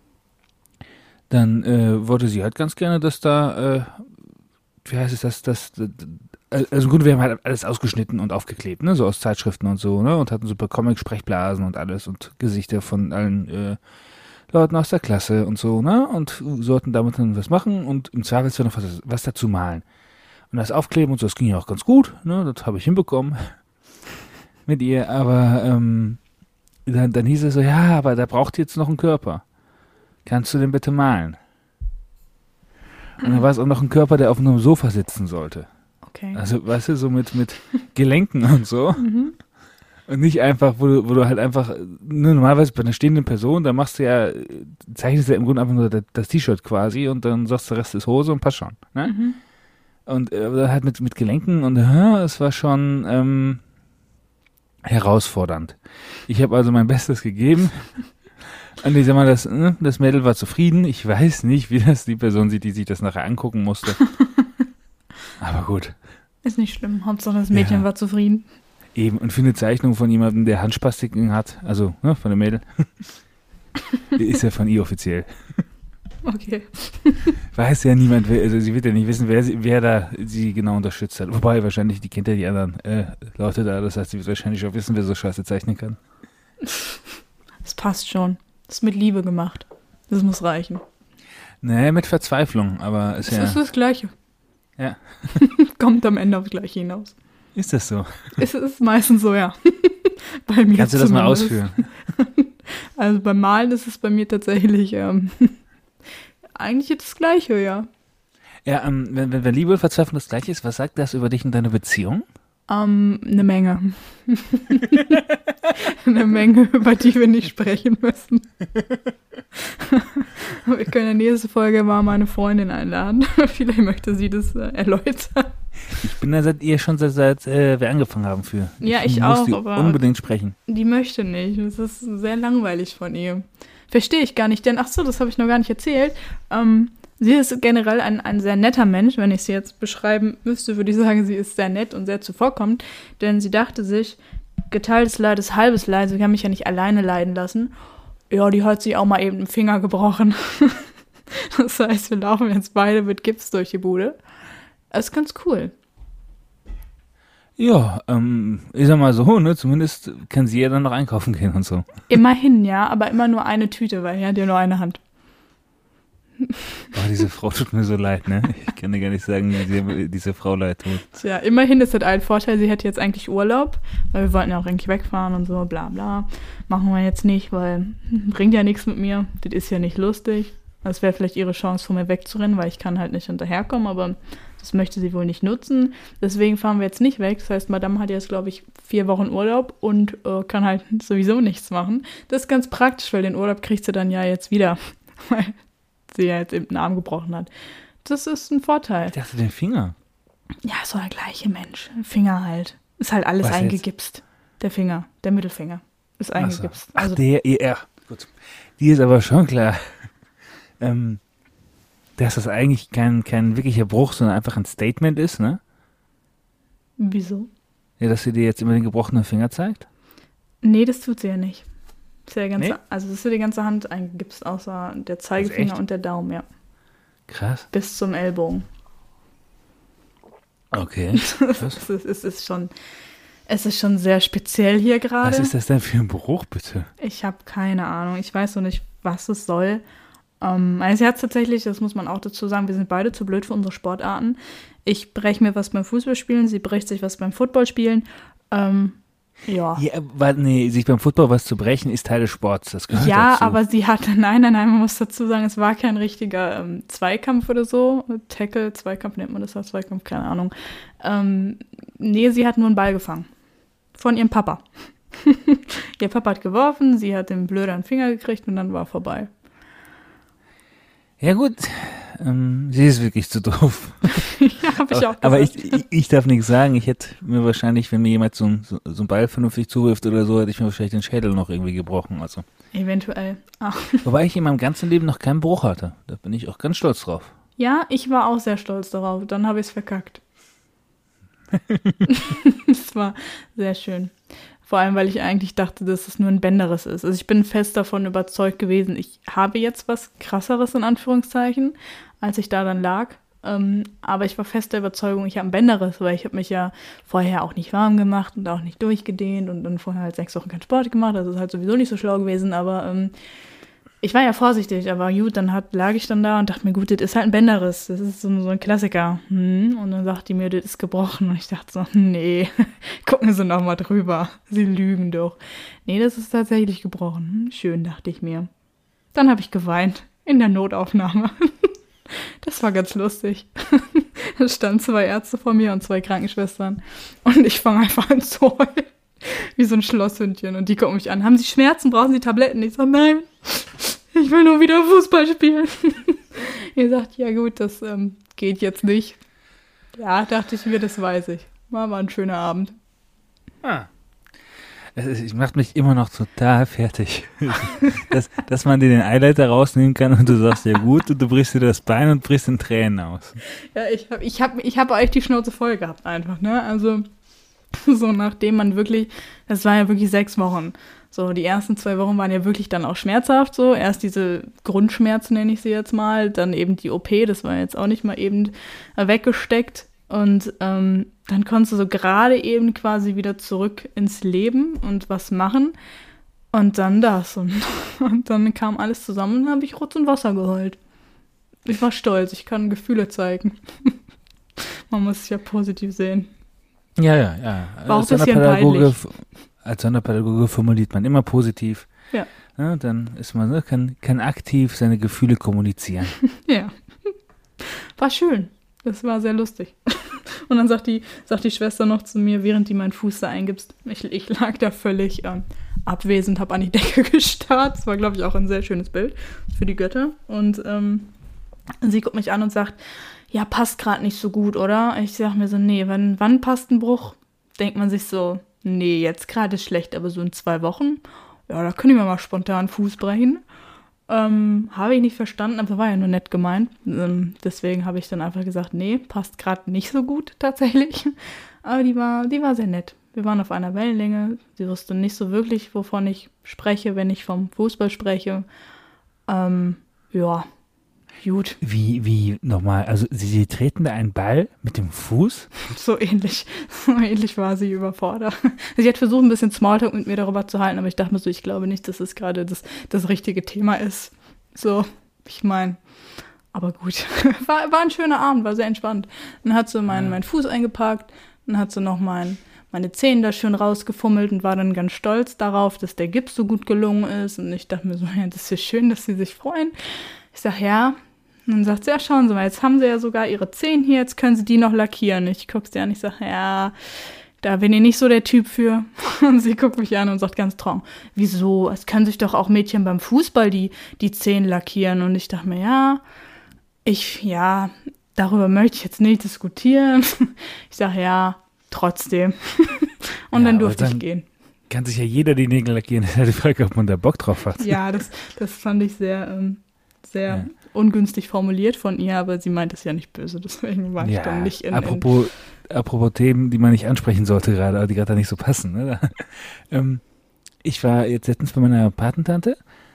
dann äh, wollte sie halt ganz gerne, dass da, äh, wie heißt es, das, das, das, also im Grunde, wir haben halt alles ausgeschnitten und aufgeklebt, ne, so aus Zeitschriften und so, ne, und hatten super Comic-Sprechblasen und alles und Gesichter von allen äh, Leuten aus der Klasse und so, ne, und sollten damit dann was machen und im Zweifelsfall noch was, was dazu malen. Und das Aufkleben und so, das ging ja auch ganz gut, ne, das habe ich hinbekommen mit ihr, aber ähm, dann, dann hieß es so, ja, aber da braucht jetzt noch einen Körper. Kannst du den bitte malen? Und dann war es auch noch ein Körper, der auf einem Sofa sitzen sollte. Okay. Also, weißt du, so mit, mit Gelenken und so. Mhm. Und nicht einfach, wo du, wo du halt einfach, ne, normalerweise bei einer stehenden Person, da machst du ja, zeichnest du ja im Grunde einfach nur das, das T-Shirt quasi und dann sagst du, der Rest ist Hose und passt schon. Ne? Mhm. Und äh, dann halt mit, mit Gelenken und äh, es war schon ähm, herausfordernd. Ich habe also mein Bestes gegeben. Und ich sag mal, das, äh, das Mädel war zufrieden. Ich weiß nicht, wie das die Person sieht, die sich das nachher angucken musste. Aber gut. Ist nicht schlimm. Hauptsache das Mädchen Ja. war zufrieden. Eben, und für eine Zeichnung von jemandem, der Handspastiken hat, also ne, von dem Mädel, ist ja von ihr offiziell. Okay. Weiß ja niemand, wer, also sie wird ja nicht wissen, wer, sie, wer da sie genau unterstützt hat. Wobei, wahrscheinlich, die kennt ja die anderen äh, Leute da, das heißt, sie wird wahrscheinlich auch wissen, wer so scheiße zeichnen kann. Das passt schon. Das ist mit Liebe gemacht. Das muss reichen. Nee, mit Verzweiflung, aber ist Das ja, ist das Gleiche. Ja. Kommt am Ende aufs Gleiche hinaus. ist das so? Es ist meistens so, ja. Bei mir Kannst du das mal zumindest. ausführen? Also beim Malen ist es bei mir tatsächlich ähm, eigentlich das Gleiche, ja. Ja, ähm, wenn, wenn, wenn Liebe und Verzweiflung das Gleiche ist, was sagt das über dich und deine Beziehung? Ähm, eine Menge. Eine Menge, über die wir nicht sprechen müssen. Wir können in der nächsten Folge mal meine Freundin einladen. Vielleicht möchte sie das äh, erläutern. Ich bin da seit ihr schon seit, seit äh, wir angefangen haben für. Ja, ich muss auch, die aber- unbedingt sprechen. Die möchte nicht. Das ist sehr langweilig von ihr. Verstehe ich gar nicht, denn ach so, das habe ich noch gar nicht erzählt. Ähm, sie ist generell ein, ein sehr netter Mensch. Wenn ich sie jetzt beschreiben müsste, würde ich sagen, sie ist sehr nett und sehr zuvorkommend. Denn sie dachte sich, geteiltes Leid ist halbes Leid. Sie kann mich ja nicht alleine leiden lassen. Ja, die hat sich auch mal eben den Finger gebrochen. Das heißt, wir laufen jetzt beide mit Gips durch die Bude. Das ist ganz cool. Ja, ähm, ich sag mal so, ne, zumindest kann sie ja dann noch einkaufen gehen und so. Immerhin, ja, aber immer nur eine Tüte, weil er hat ja nur eine Hand. Oh, diese Frau tut mir so leid, ne? Ich kann dir gar nicht sagen, wie sie, diese Frau leid tut. Tja, immerhin ist das ein Vorteil, sie hätte jetzt eigentlich Urlaub, weil wir wollten ja auch eigentlich wegfahren und so, bla bla. Machen wir jetzt nicht, weil hm, bringt ja nichts mit mir, das ist ja nicht lustig. Das wäre vielleicht ihre Chance, von mir wegzurennen, weil ich kann halt nicht hinterherkommen, aber das möchte sie wohl nicht nutzen. Deswegen fahren wir jetzt nicht weg. Das heißt, Madame hat jetzt, glaube ich, vier Wochen Urlaub und äh, kann halt sowieso nichts machen. Das ist ganz praktisch, weil den Urlaub kriegt sie dann ja jetzt wieder, weil sie ja jetzt eben den Arm gebrochen hat. Das ist ein Vorteil. Ich dachte, den Finger. Ja, so der gleiche Mensch. Finger halt. Ist halt alles Was jetzt? eingegipst. Der Finger, der Mittelfinger ist Ach so. eingegipst. Ach, Also, der, ja, gut. Die ist aber schon klar, ähm, dass das eigentlich kein, kein wirklicher Bruch, sondern einfach ein Statement ist, ne? wieso? Ja, dass sie dir jetzt immer den gebrochenen Finger zeigt? Nee, das tut sie ja nicht. Ist ja der ganze, Nee? Also das ist ja die ganze Hand eingegipst, außer der echt? Zeigefinger und der Daumen, ja. Krass. Bis zum Ellbogen. Okay. es, ist, es, ist schon, es ist schon sehr speziell hier gerade. Was ist das denn für ein Bruch, bitte? Ich habe keine Ahnung. Ich weiß noch nicht, was es soll. Ähm, also sie hat tatsächlich, das muss man auch dazu sagen, wir sind beide zu blöd für unsere Sportarten. Ich breche mir was beim Fußballspielen, sie bricht sich was beim Footballspielen. Ähm, ja. Ja, aber nee, sich beim Football was zu brechen, ist Teil des Sports. Das gehört Ja, dazu. aber sie hatte, nein, nein, nein, man muss dazu sagen, es war kein richtiger ähm, Zweikampf oder so. Tackle, Zweikampf nennt man das als Zweikampf, keine Ahnung. Ähm, nee, sie hat nur einen Ball gefangen. Von ihrem Papa. Ihr Papa hat geworfen, sie hat den blöderen Finger gekriegt und dann war vorbei. Ja gut, ähm, sie ist wirklich zu doof. Ja, habe ich auch gesagt. Aber ich, ich, ich darf nichts sagen. Ich hätte mir wahrscheinlich, wenn mir jemand so, so, so einen Ball vernünftig zuwirft oder so, hätte ich mir wahrscheinlich den Schädel noch irgendwie gebrochen. Also. Eventuell. Ach. Wobei ich in meinem ganzen Leben noch keinen Bruch hatte. Da bin ich auch ganz stolz drauf. Ja, ich war auch sehr stolz darauf. Dann habe ich es verkackt. Das war sehr schön. Vor allem, weil ich eigentlich dachte, dass es nur ein Bänderes ist. Also ich bin fest davon überzeugt gewesen, ich habe jetzt was Krasseres in Anführungszeichen, als ich da dann lag. Ähm, aber ich war fest der Überzeugung, ich habe ein Bänderes, weil ich habe mich ja vorher auch nicht warm gemacht und auch nicht durchgedehnt und dann vorher halt sechs Wochen keinen Sport gemacht. Das ist halt sowieso nicht so schlau gewesen, aber ähm, ich war ja vorsichtig, aber gut, dann hat, lag ich dann da und dachte mir, gut, das ist halt ein Bänderriss, das ist so, so ein Klassiker. Hm. Und dann sagt die mir, das ist gebrochen. Und ich dachte so, nee, gucken Sie noch mal drüber, Sie lügen doch. Nee, das ist tatsächlich gebrochen. Hm, schön, dachte ich mir. Dann habe ich geweint, in der Notaufnahme. Das war ganz lustig. Da standen zwei Ärzte vor mir und zwei Krankenschwestern. Und ich fange einfach an zu heulen, wie so ein Schlosshündchen. Und die gucken mich an, haben Sie Schmerzen, brauchen Sie Tabletten? Ich sage, nein. Ich will nur wieder Fußball spielen. Ihr sagt, ja gut, das ähm, geht jetzt nicht. Ja, dachte ich mir, das weiß ich. War mal ein schöner Abend. Ah. Es, ist, es macht mich immer noch total fertig. dass, dass man dir den Eileiter rausnehmen kann und du sagst, ja gut, und du brichst dir das Bein und brichst in Tränen aus. Ja, ich habe ich hab, ich hab euch die Schnauze voll gehabt einfach, ne? Also so nachdem man wirklich, das war ja wirklich sechs Wochen. So, die ersten zwei Wochen waren ja wirklich dann auch schmerzhaft so. Erst diese Grundschmerzen, nenne ich sie jetzt mal, dann eben die O P, das war jetzt auch nicht mal eben weggesteckt. Und ähm, dann konntest du so gerade eben quasi wieder zurück ins Leben und was machen. Und dann das. Und, und dann kam alles zusammen und dann habe ich Rotz und Wasser geheult. Ich war stolz, ich kann Gefühle zeigen. Man muss es ja positiv sehen. Ja, ja, ja. War auch ein bisschen peinlich. Als Sonderpädagoge formuliert man immer positiv. Ja. Ja, dann ist man, ne, kann, kann aktiv seine Gefühle kommunizieren. Ja. War schön. Das war sehr lustig. Und dann sagt die, sagt die Schwester noch zu mir, während die meinen Fuß da eingibst, ich, ich lag da völlig ähm, abwesend, habe an die Decke gestarrt. Das war, glaube ich, auch ein sehr schönes Bild für die Götter. Und ähm, sie guckt mich an und sagt, ja, passt gerade nicht so gut, oder? Ich sag mir so, nee, wann, wann passt ein Bruch? Denkt man sich so, nee, jetzt gerade ist schlecht, aber so in zwei Wochen, ja, da können wir mal spontan Fuß brechen. Ähm, habe ich nicht verstanden, aber war ja nur nett gemeint. Ähm, deswegen habe ich dann einfach gesagt, nee, passt gerade nicht so gut tatsächlich. Aber die war, die war sehr nett. Wir waren auf einer Wellenlänge. Sie wusste nicht so wirklich, wovon ich spreche, wenn ich vom Fußball spreche. Ähm, ja, gut. Wie, wie nochmal, also sie, sie treten da einen Ball mit dem Fuß? So ähnlich, so ähnlich war sie überfordert. Sie hat versucht, ein bisschen Smalltalk mit mir darüber zu halten, aber ich dachte mir so, ich glaube nicht, dass es gerade das, das richtige Thema ist. So, ich meine, aber gut. War, war ein schöner Abend, war sehr entspannt. Dann hat sie meinen, meinen Fuß eingepackt, dann hat sie noch mein, meine Zähne da schön rausgefummelt und war dann ganz stolz darauf, dass der Gips so gut gelungen ist. Und ich dachte mir so, ja, das ist ja schön, dass sie sich freuen. Ich sage, ja. Und dann sagt sie, ja, schauen Sie mal, jetzt haben Sie ja sogar Ihre Zähne hier, jetzt können Sie die noch lackieren. Ich gucke sie an, ich sage, ja, da bin ich nicht so der Typ für. Und sie guckt mich an und sagt ganz trocken, wieso? Es können sich doch auch Mädchen beim Fußball die, die Zähne lackieren. Und ich dachte mir, ja, ich, ja, darüber möchte ich jetzt nicht diskutieren. Ich sage, ja, trotzdem. Und Ja, dann aber durfte ich dann gehen. kann sich ja jeder die Nägel lackieren. Das ist ja die Frage, ob man da Bock drauf hat. Ja, das, das fand ich sehr, ähm, sehr Ja. ungünstig formuliert von ihr, aber sie meint es ja nicht böse, deswegen war ich Ja, dann nicht in, in apropos, apropos Themen, die man nicht ansprechen sollte gerade, aber die gerade nicht so passen. Ne? ähm, ich war jetzt letztens bei meiner Patentante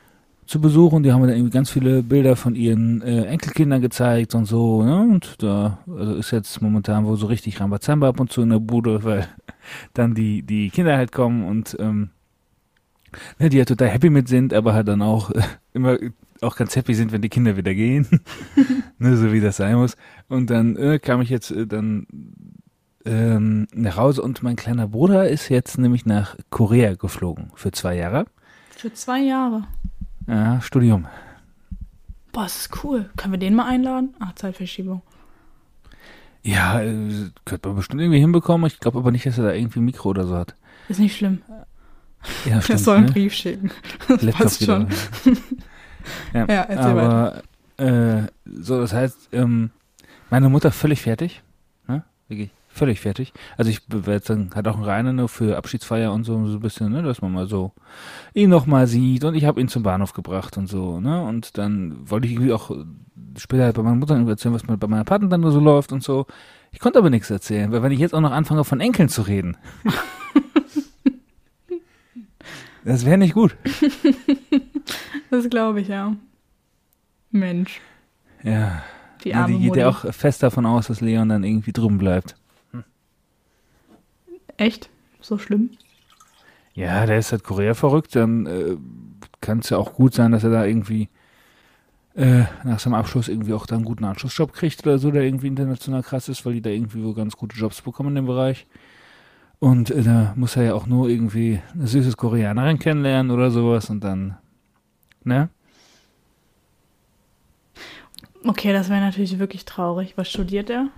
zu Besuch und die haben mir dann irgendwie ganz viele Bilder von ihren äh, Enkelkindern gezeigt und so, ne? Und da also ist jetzt momentan wohl so richtig Rambazamba ab und zu in der Bude, weil dann die, die Kinder halt kommen und ähm, ne, die ja total happy mit sind, aber halt dann auch äh, immer auch ganz happy sind, wenn die Kinder wieder gehen. Ne, so wie das sein muss. Und dann äh, kam ich jetzt äh, dann ähm, nach Hause und mein kleiner Bruder ist jetzt nämlich nach Korea geflogen für zwei Jahre. Für zwei Jahre. Ja, Studium. Boah, das ist cool. Können wir den mal einladen? Ach, Zeitverschiebung. Ja, äh, könnte man bestimmt irgendwie hinbekommen. Ich glaube aber nicht, dass er da irgendwie ein Mikro oder so hat. Ist nicht schlimm. Ja, Er stimmt, soll einen ne? Brief schicken. Das Laptop passt schon. Ja, Ja, erzähl aber äh, so, das heißt, ähm, meine Mutter völlig fertig. Ne? Wirklich völlig fertig. Also ich werde jetzt dann hat auch einen Reine nur für Abschiedsfeier und so, so ein bisschen, ne, dass man mal so ihn noch mal sieht und ich habe ihn zum Bahnhof gebracht und so, ne? Und dann wollte ich irgendwie auch später halt bei meiner Mutter irgendwie erzählen, was bei meiner Partnerin dann nur so läuft und so. Ich konnte aber nichts erzählen, weil wenn ich jetzt auch noch anfange, von Enkeln zu reden, das wäre nicht gut. Das glaube ich, ja. Mensch. Ja. Die Ja, arme die geht Mutti. ja auch fest davon aus, dass Leon dann irgendwie drüben bleibt. Echt? So schlimm? Ja, der ist halt Korea verrückt, dann äh, kann es ja auch gut sein, dass er da irgendwie äh, nach seinem Abschluss irgendwie auch da einen guten Anschlussjob kriegt oder so, der irgendwie international krass ist, weil die da irgendwie wohl ganz gute Jobs bekommen in dem Bereich. Und äh, da muss er ja auch nur irgendwie eine süße Koreanerin kennenlernen oder sowas und dann, ne? Okay, das wäre natürlich wirklich traurig. Was studiert er?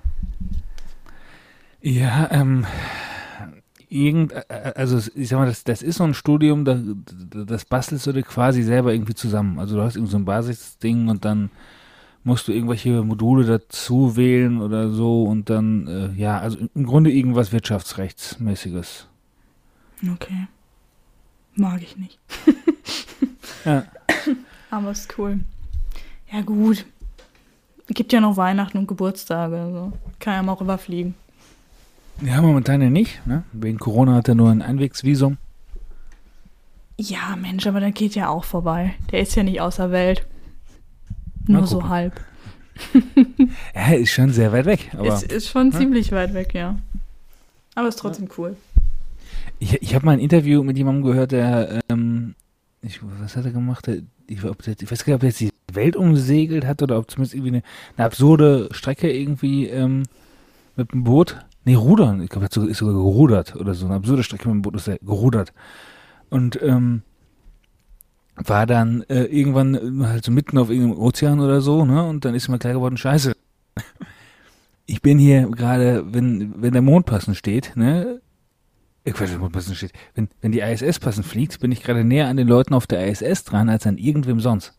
Ja, ähm, irgend, äh, also ich sag mal, das, das ist so ein Studium, das, das bastelst du dir quasi selber irgendwie zusammen. Also du hast irgendwie so ein Basisding und dann musst du irgendwelche Module dazu wählen oder so und dann, äh, ja, also im Grunde irgendwas Wirtschaftsrechtsmäßiges. Okay. Mag ich nicht. Ja. Aber ist cool. Ja, gut. Gibt ja noch Weihnachten und Geburtstage. Also kann ja mal rüberfliegen. Ja, momentan ja nicht, ne? Wegen Corona hat er nur ein Einwegsvisum. Ja, Mensch, aber der geht ja auch vorbei. Der ist ja nicht außer Welt. Nur Mal so gucken. halb. Ja, ist schon sehr weit weg, aber Ist, ist schon ne? ziemlich weit weg, ja. Aber ist trotzdem cool. ich, ich habe mal ein Interview mit jemandem gehört, der, ähm, ich, was hat er gemacht? Der, ich, ob der, ich weiß gar nicht, ob er jetzt die Welt umsegelt hat oder ob zumindest irgendwie eine, eine absurde Strecke irgendwie ähm, mit dem Boot. Nee, rudern. Ich glaube, er hat sogar, ist sogar gerudert oder so. Eine absurde Strecke mit dem Boot ist er gerudert. Und ähm, war dann äh, irgendwann halt so mitten auf irgendeinem Ozean oder so, ne? Und dann ist mir klar geworden, scheiße. Ich bin hier gerade, wenn, wenn der Mond passend steht, ne? Ich weiß nicht, wo passend steht. Wenn, wenn die I S S passend fliegt, bin ich gerade näher an den Leuten auf der I S S dran, als an irgendwem sonst.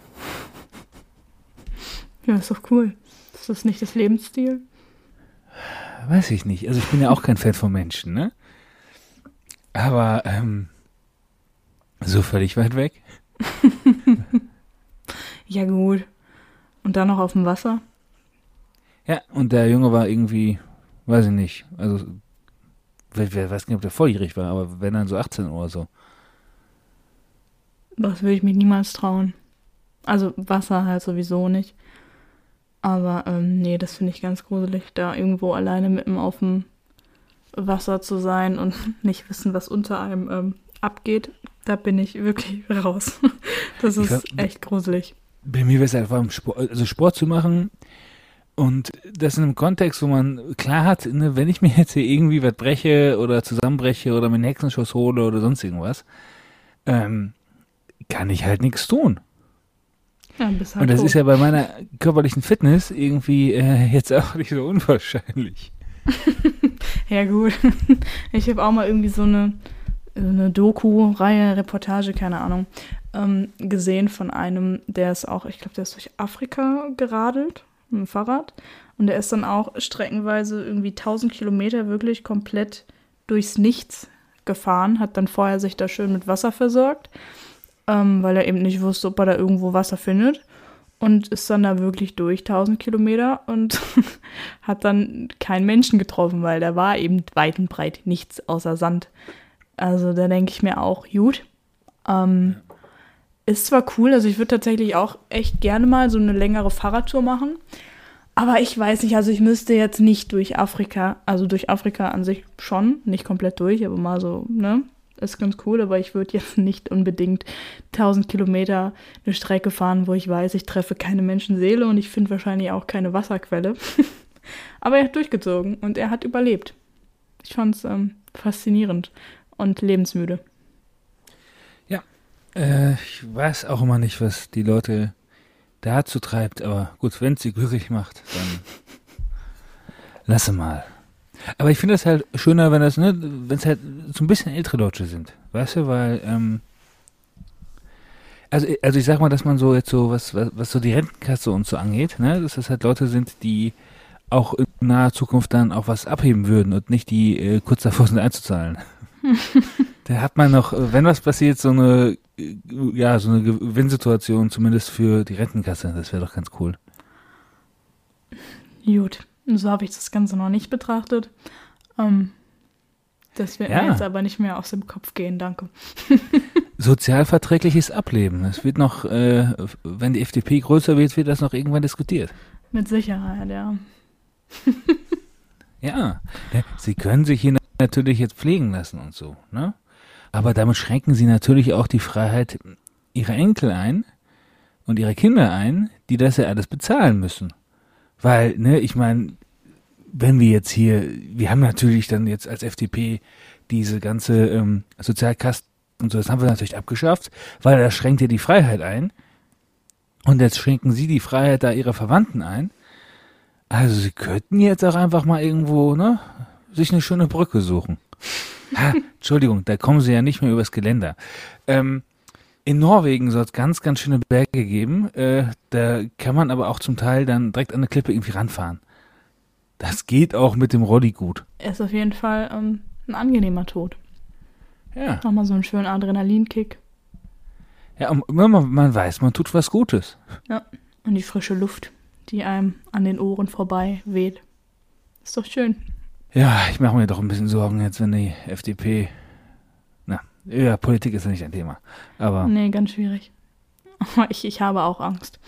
Ja, ist doch cool. Ist das nicht das Lebensstil? Weiß ich nicht. Also ich bin ja auch kein Fan von Menschen, ne? Aber, ähm, so völlig weit weg. Ja, gut. Und dann noch auf dem Wasser? Ja, und der Junge war irgendwie, weiß ich nicht, also, wer, wer weiß nicht, ob der volljährig war, aber wenn dann so achtzehn oder so. Das würde ich mich niemals trauen. Also Wasser halt sowieso nicht. Aber ähm, nee, das finde ich ganz gruselig, da irgendwo alleine mitten auf dem Wasser zu sein und nicht wissen, was unter einem ähm, abgeht. Da bin ich wirklich raus. Das ist Ich war- echt gruselig. Bei mir wäre es einfach, im Sport, also Sport zu machen und das in einem Kontext, wo man klar hat, ne, wenn ich mir jetzt hier irgendwie was breche oder zusammenbreche oder mir einen Hexenschuss hole oder sonst irgendwas, ähm, kann ich halt nichts tun. Ja, bis halt Und das tot. ist ja bei meiner körperlichen Fitness irgendwie äh, jetzt auch nicht so unwahrscheinlich. Ja, gut. Ich habe auch mal irgendwie so eine, so eine Doku-Reihe, Reportage, keine Ahnung, ähm, gesehen von einem, der ist auch, ich glaube, der ist durch Afrika geradelt mit dem Fahrrad. Und der ist dann auch streckenweise irgendwie tausend Kilometer wirklich komplett durchs Nichts gefahren, hat dann vorher sich da schön mit Wasser versorgt, ähm, weil er eben nicht wusste, ob er da irgendwo Wasser findet. Und ist dann da wirklich durch tausend Kilometer und hat dann keinen Menschen getroffen, weil da war eben weit und breit nichts außer Sand. Also da denke ich mir auch, gut, ähm, ist zwar cool, also ich würde tatsächlich auch echt gerne mal so eine längere Fahrradtour machen, aber ich weiß nicht, also ich müsste jetzt nicht durch Afrika, also durch Afrika an sich schon, nicht komplett durch, aber mal so, ne, ist ganz cool, aber ich würde jetzt nicht unbedingt tausend Kilometer eine Strecke fahren, wo ich weiß, ich treffe keine Menschenseele und ich finde wahrscheinlich auch keine Wasserquelle. Aber er hat durchgezogen und er hat überlebt. Ich fand es ähm, faszinierend und lebensmüde. Ja, äh, ich weiß auch immer nicht, was die Leute dazu treibt, aber gut, wenn es sie glücklich macht, dann lasse mal. Aber ich finde es halt schöner, wenn das, ne, wenn es halt so ein bisschen ältere Deutsche sind, weißt du, weil, ähm, also, also ich sag mal, dass man so jetzt so, was, was, was so die Rentenkasse und so angeht, ne, dass das halt Leute sind, die auch in naher Zukunft dann auch was abheben würden und nicht die äh, kurz davor sind einzuzahlen. Da hat man noch, wenn was passiert, so eine, ja, so eine Gewinnsituation zumindest für die Rentenkasse. Das wäre doch ganz cool. Gut, so habe ich das Ganze noch nicht betrachtet. Ähm, das wird ja. mir jetzt aber nicht mehr aus dem Kopf gehen, danke. Sozialverträgliches Ableben. Das wird noch, äh, wenn die F D P größer wird, wird das noch irgendwann diskutiert. Mit Sicherheit, ja. Ja, sie können sich hier natürlich jetzt pflegen lassen und so, ne? Aber damit schränken sie natürlich auch die Freiheit ihrer Enkel ein und ihrer Kinder ein, die das ja alles bezahlen müssen. Weil, ne, ich meine, wenn wir jetzt hier, wir haben natürlich dann jetzt als F D P diese ganze ähm, Sozialkasten und so, das haben wir natürlich abgeschafft, weil das schränkt ja die Freiheit ein. Und jetzt schränken sie die Freiheit da ihrer Verwandten ein. Also sie könnten jetzt auch einfach mal irgendwo, ne, sich eine schöne Brücke suchen. Ha, Entschuldigung, da kommen sie ja nicht mehr übers Geländer. Ähm, in Norwegen soll es ganz, ganz schöne Berge geben. Äh, da kann man aber auch zum Teil dann direkt an eine Klippe irgendwie ranfahren. Das geht auch mit dem Rolli gut. Er ist auf jeden Fall ähm, ein angenehmer Tod. Ja. Nochmal so einen schönen Adrenalinkick. Ja, und man, man weiß, man tut was Gutes. Ja, und die frische Luft, die einem an den Ohren vorbei weht. Ist doch schön. Ja, ich mache mir doch ein bisschen Sorgen jetzt, wenn die F D P... Na, ja, Politik ist ja nicht ein Thema, aber... Nee, ganz schwierig. Aber ich, ich habe auch Angst.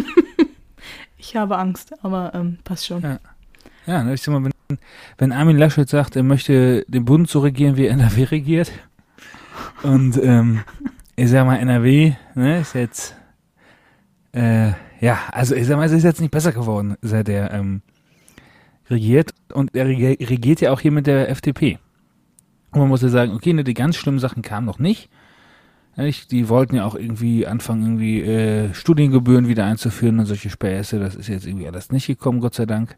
Ich habe Angst, aber ähm, passt schon. Ja, ja, ne, ich sag mal, wenn, wenn Armin Laschet sagt, er möchte den Bund so regieren, wie N R W regiert, und ähm, ich sag mal, N R W, ne, ist jetzt... Äh, ja, also ich sag mal, es ist jetzt nicht besser geworden, seit er ähm, regiert. Und er reg- regiert ja auch hier mit der F D P. Und man muss ja sagen, okay, ne, die ganz schlimmen Sachen kamen noch nicht. nicht. Die wollten ja auch irgendwie anfangen, irgendwie äh, Studiengebühren wieder einzuführen und solche Späße. Das ist jetzt irgendwie alles nicht gekommen, Gott sei Dank.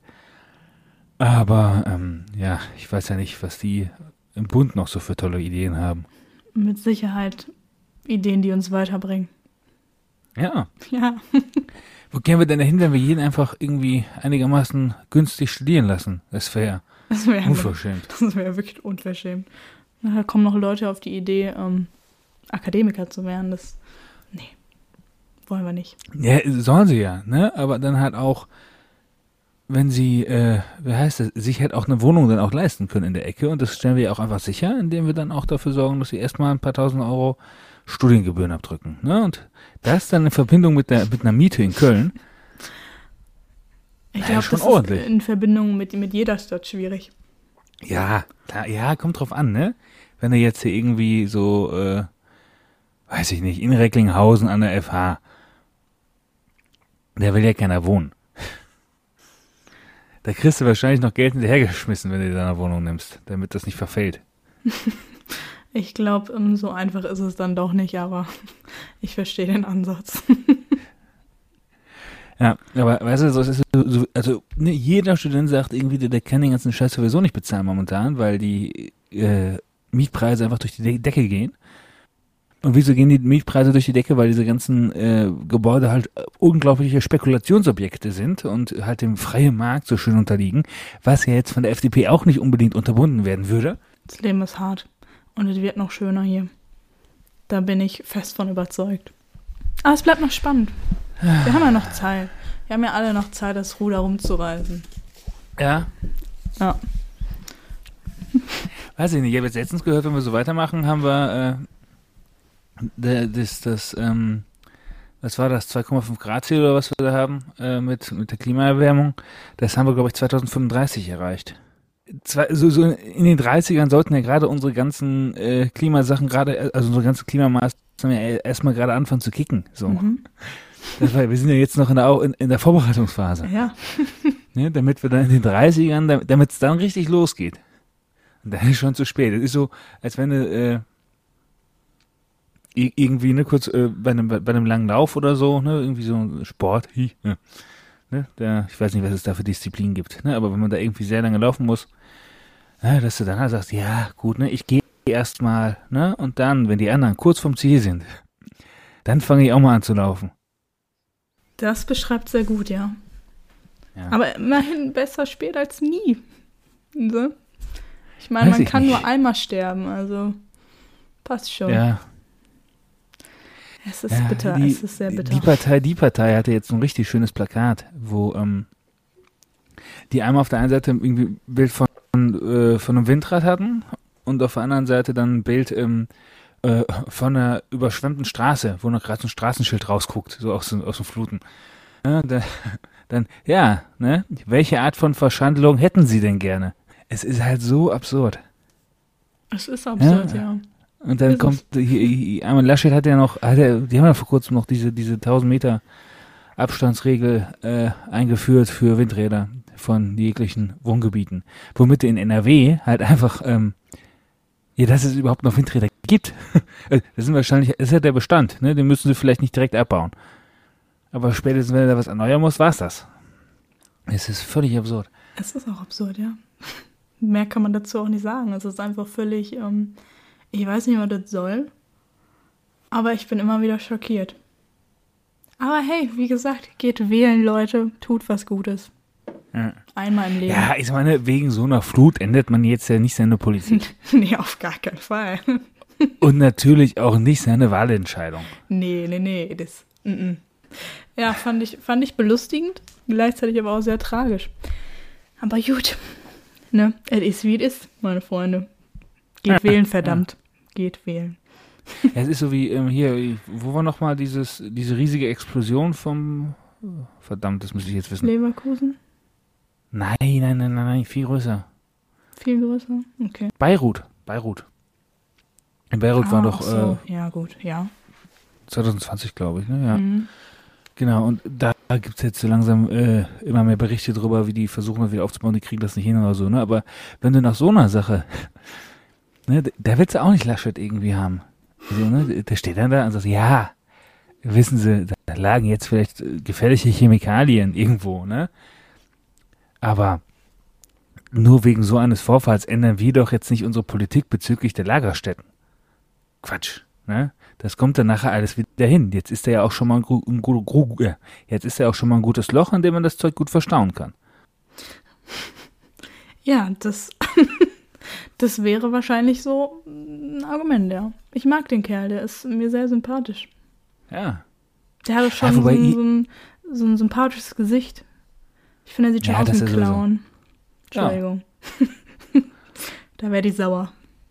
Aber ähm, ja, ich weiß ja nicht, was die im Bund noch so für tolle Ideen haben. Mit Sicherheit Ideen, die uns weiterbringen. Ja. Ja. Wo gehen wir denn dahin, wenn wir jeden einfach irgendwie einigermaßen günstig studieren lassen? Das wäre Das wäre unverschämt. Das wäre wirklich unverschämt. Da kommen noch Leute auf die Idee, ähm, Akademiker zu werden. Das, nee, wollen wir nicht. Ja, sollen sie ja, ne? Aber dann halt auch, wenn sie, äh, wie heißt das, sich halt auch eine Wohnung dann auch leisten können in der Ecke. Und das stellen wir ja auch einfach sicher, indem wir dann auch dafür sorgen, dass sie erstmal ein paar tausend Euro Studiengebühren abdrücken. Ne? Und das dann in Verbindung mit der mit einer Miete in Köln. Ich ja, glaube, schon das ordentlich. ist in Verbindung mit, mit jeder Stadt schwierig. Ja, klar, ja, kommt drauf an, ne? Wenn er jetzt hier irgendwie so, äh, weiß ich nicht, in Recklinghausen an der F H, da will ja keiner wohnen. Da kriegst du wahrscheinlich noch Geld hinterhergeschmissen, wenn du dir deine Wohnung nimmst, damit das nicht verfällt. Ich glaube, so einfach ist es dann doch nicht, aber ich verstehe den Ansatz. Ja, aber weißt du, so ist es so, also ne, jeder Student sagt irgendwie, der, der kann den ganzen Scheiß sowieso nicht bezahlen momentan, weil die äh, Mietpreise einfach durch die De- Decke gehen. Und wieso gehen die Mietpreise durch die Decke? Weil diese ganzen äh, Gebäude halt unglaubliche Spekulationsobjekte sind und halt dem freien Markt so schön unterliegen, was ja jetzt von der F D P auch nicht unbedingt unterbunden werden würde. Das Leben ist hart und es wird noch schöner hier. Da bin ich fest von überzeugt. Aber es bleibt noch spannend. Wir haben ja noch Zeit. Wir haben ja alle noch Zeit, das Ruder rumzureißen. Ja. Ja. Weiß ich nicht, ich habe jetzt letztens gehört, wenn wir so weitermachen, haben wir äh, das, das ähm, was war das, zwei Komma fünf Grad Ziel oder was wir da haben äh, mit, mit der Klimaerwärmung, das haben wir, glaube ich, zweitausendfünfunddreißig erreicht. Zwei, so, so in den dreißigern sollten ja gerade unsere ganzen äh, Klimasachen gerade, also unsere ganzen Klimamaßnahmen ja erstmal gerade anfangen zu kicken. So. Mhm. Das war, wir sind ja jetzt noch in der, in, in der Vorbereitungsphase. Ja. Ne, damit wir dann in den dreißigern, damit es dann richtig losgeht. Und dann ist schon zu spät. Das ist so, als wenn du äh, irgendwie, ne, kurz äh, bei, einem, bei einem langen Lauf oder so, ne, irgendwie so ein Sport, hi, ja, ne, der, ich weiß nicht, was es da für Disziplinen gibt, ne, aber wenn man da irgendwie sehr lange laufen muss, ja, dass du dann halt sagst, ja, gut, ne, ich gehe erstmal, ne, und dann, wenn die anderen kurz vom Ziel sind, dann fange ich auch mal an zu laufen. Das beschreibt sehr gut, ja. Ja. Aber immerhin besser spät als nie. So. Ich meine, Weiß man ich kann nicht. nur einmal sterben, also passt schon. Ja, Es ist ja, bitter, die, es ist sehr bitter. Die Partei, die Partei hatte jetzt ein richtig schönes Plakat, wo ähm, die einmal auf der einen Seite irgendwie ein Bild von, äh, von einem Windrad hatten und auf der anderen Seite dann ein Bild ähm, äh, von einer überschwemmten Straße, wo noch gerade so ein Straßenschild rausguckt, so aus, aus den Fluten. Ja, da, dann, ja, ne? Welche Art von Verschandlung hätten Sie denn gerne? Es ist halt so absurd. Es ist absurd, ja. Ja. Und dann Ist kommt, hier, hier, Armin Laschet hat ja noch, hat er, die haben ja vor kurzem noch diese, diese tausend Meter Abstandsregel äh, eingeführt für Windräder von jeglichen Wohngebieten. Womit in N R W halt einfach, ähm, ja, dass es überhaupt noch Windräder gibt. Das sind wahrscheinlich, das ist ja der Bestand, ne? Den müssen sie vielleicht nicht direkt abbauen. Aber spätestens, wenn er da was erneuern muss, war's das. Es ist völlig absurd. Es ist auch absurd, ja. Mehr kann man dazu auch nicht sagen. Es ist einfach völlig, ähm, ich weiß nicht, was das soll, aber ich bin immer wieder schockiert. Aber hey, wie gesagt, geht wählen, Leute, tut was Gutes. Ja. Einmal im Leben. Ja, ich meine, wegen so einer Flut ändert man jetzt ja nicht seine Politik. Nee, auf gar keinen Fall. Und natürlich auch nicht seine Wahlentscheidung. Nee, nee, nee, das, mm, mm. Ja, fand ich, fand ich belustigend, gleichzeitig aber auch sehr tragisch. Aber gut, ne, es ist wie es ist, meine Freunde. Geht Ja, wählen, verdammt. Geht wählen. Ja, es ist so wie ähm, hier, wo war nochmal dieses, diese riesige Explosion vom, verdammt, das müsste ich jetzt wissen. Leverkusen? Nein, nein, nein, nein, nein, viel größer. Viel größer? Okay. Beirut, Beirut. In Beirut war Ah, doch ach so. äh, Ja, gut, ja. zwanzig zwanzig, glaube ich, ne? Ja. Mhm. Genau, und da gibt es jetzt so langsam äh, immer mehr Berichte drüber, wie die versuchen, das wieder aufzubauen, die kriegen das nicht hin oder so, ne? Aber wenn du nach so einer Sache, ne, da willst du auch nicht Laschet irgendwie haben. So, ne? Der steht dann da und sagt, ja, wissen Sie, da lagen jetzt vielleicht äh, gefährliche Chemikalien irgendwo, ne? Aber nur wegen so eines Vorfalls ändern wir doch jetzt nicht unsere Politik bezüglich der Lagerstätten. Quatsch, ne? Das kommt dann nachher alles wieder hin. Jetzt ist da ja auch schon mal ein, gru- ein, gru- gru- äh, jetzt ist ja auch schon mal ein gutes Loch, in dem man das Zeug gut verstauen kann. Ja, das, das wäre wahrscheinlich so ein Argument, ja. Ich mag den Kerl, der ist mir sehr sympathisch. Ja. Der hat doch schon Ja, so, wobei ein, i- so, ein, so ein sympathisches Gesicht. Ich finde, er sieht schon Ja, aus das wie ein ist sowieso. Clown. Ja. Entschuldigung. Da wäre die sauer.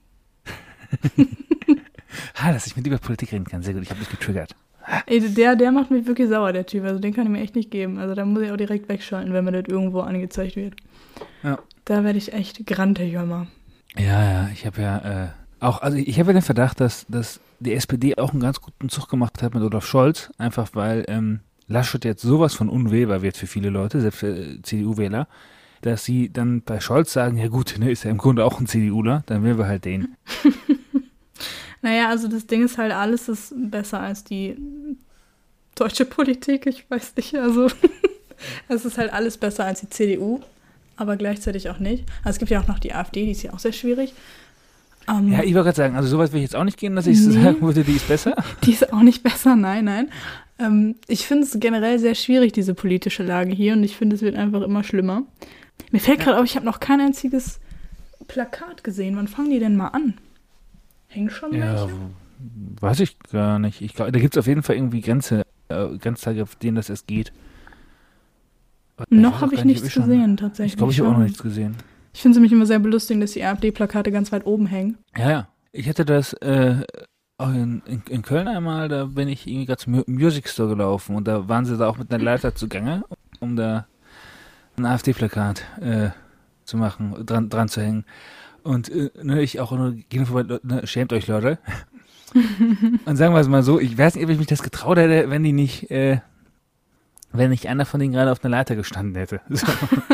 Ha, dass ich mit über Politik reden kann. Sehr gut, ich habe mich getriggert. Ey, der, der macht mich wirklich sauer, der Typ. Also den kann ich mir echt nicht geben. Also da muss ich auch direkt wegschalten, wenn mir das irgendwo angezeigt wird. Ja. Da werde ich echt grantig, hör mal. Ja, ja, ich habe ja äh, auch, also ich habe ja den Verdacht, dass, dass die S P D auch einen ganz guten Zug gemacht hat mit Olaf Scholz, einfach weil ähm, Laschet jetzt sowas von unwählbar wird für viele Leute, selbst für äh, C D U-Wähler, dass sie dann bei Scholz sagen, ja gut, ne, ist ja im Grunde auch ein CDUler, dann wählen wir halt den. Naja, also das Ding ist halt, alles ist besser als die deutsche Politik, ich weiß nicht, also es ist halt alles besser als die C D U, aber gleichzeitig auch nicht. Also es gibt ja auch noch die AfD, die ist ja auch sehr schwierig. Ähm, Ja, ich wollte gerade sagen, also so weit will ich jetzt auch nicht gehen, dass ich Nee. sagen würde, die ist besser. Die ist auch nicht besser, nein, nein. Ähm, ich finde es generell sehr schwierig, diese politische Lage hier, und ich finde, es wird einfach immer schlimmer. Mir fällt gerade auf, ich habe noch kein einziges Plakat gesehen. Wann fangen die denn mal an? Hängen schon Ja, welche? weiß ich gar nicht. Ich glaube, da gibt es auf jeden Fall irgendwie Grenze, äh, Grenztage, auf denen das erst geht. Aber Noch weiß habe auch ich gar nicht, ob nichts schon- gesehen, tatsächlich. Ich glaube, ich habe auch noch Ähm, nichts gesehen. Ich finde es nämlich immer sehr belustigend, dass die AfD-Plakate ganz weit oben hängen. Ja, ja. Ich hätte das äh, auch in, in, in Köln einmal, da bin ich irgendwie gerade zum Mu- Music Store gelaufen und da waren sie da auch mit einer Leiter zugange, um da ein AfD-Plakat äh, zu machen, dran, dran zu hängen. Und äh, ne, ich auch nur gehen vorbei, ne, schämt euch, Leute. Und sagen wir es mal so, ich weiß nicht, ob ich mich das getraut hätte, wenn die nicht, äh, wenn nicht einer von denen gerade auf einer Leiter gestanden hätte. So.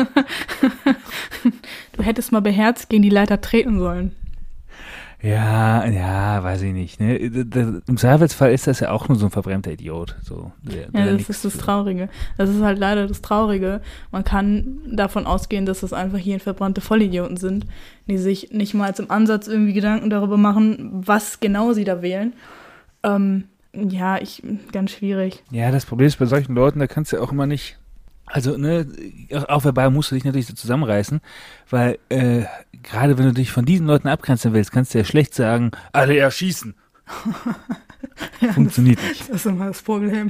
Du hättest mal beherzt gegen die Leiter treten sollen. Ja, ja, weiß ich nicht. Ne? D- d- Im Zweifelsfall ist das ja auch nur so ein verbrennter Idiot. So, der, der Ja, das nix- ist das Traurige. Das ist halt leider das Traurige. Man kann davon ausgehen, dass das einfach hier verbrannte Vollidioten sind, die sich nicht mal im Ansatz irgendwie Gedanken darüber machen, was genau sie da wählen. Ähm, ja, ich, ganz schwierig. Ja, das Problem ist bei solchen Leuten, da kannst du auch immer nicht. Also, ne, auch auch dabei musst du dich natürlich so zusammenreißen, weil äh, gerade wenn du dich von diesen Leuten abgrenzen willst, kannst du ja schlecht sagen, alle erschießen. Funktioniert nicht. Das ist immer das Problem.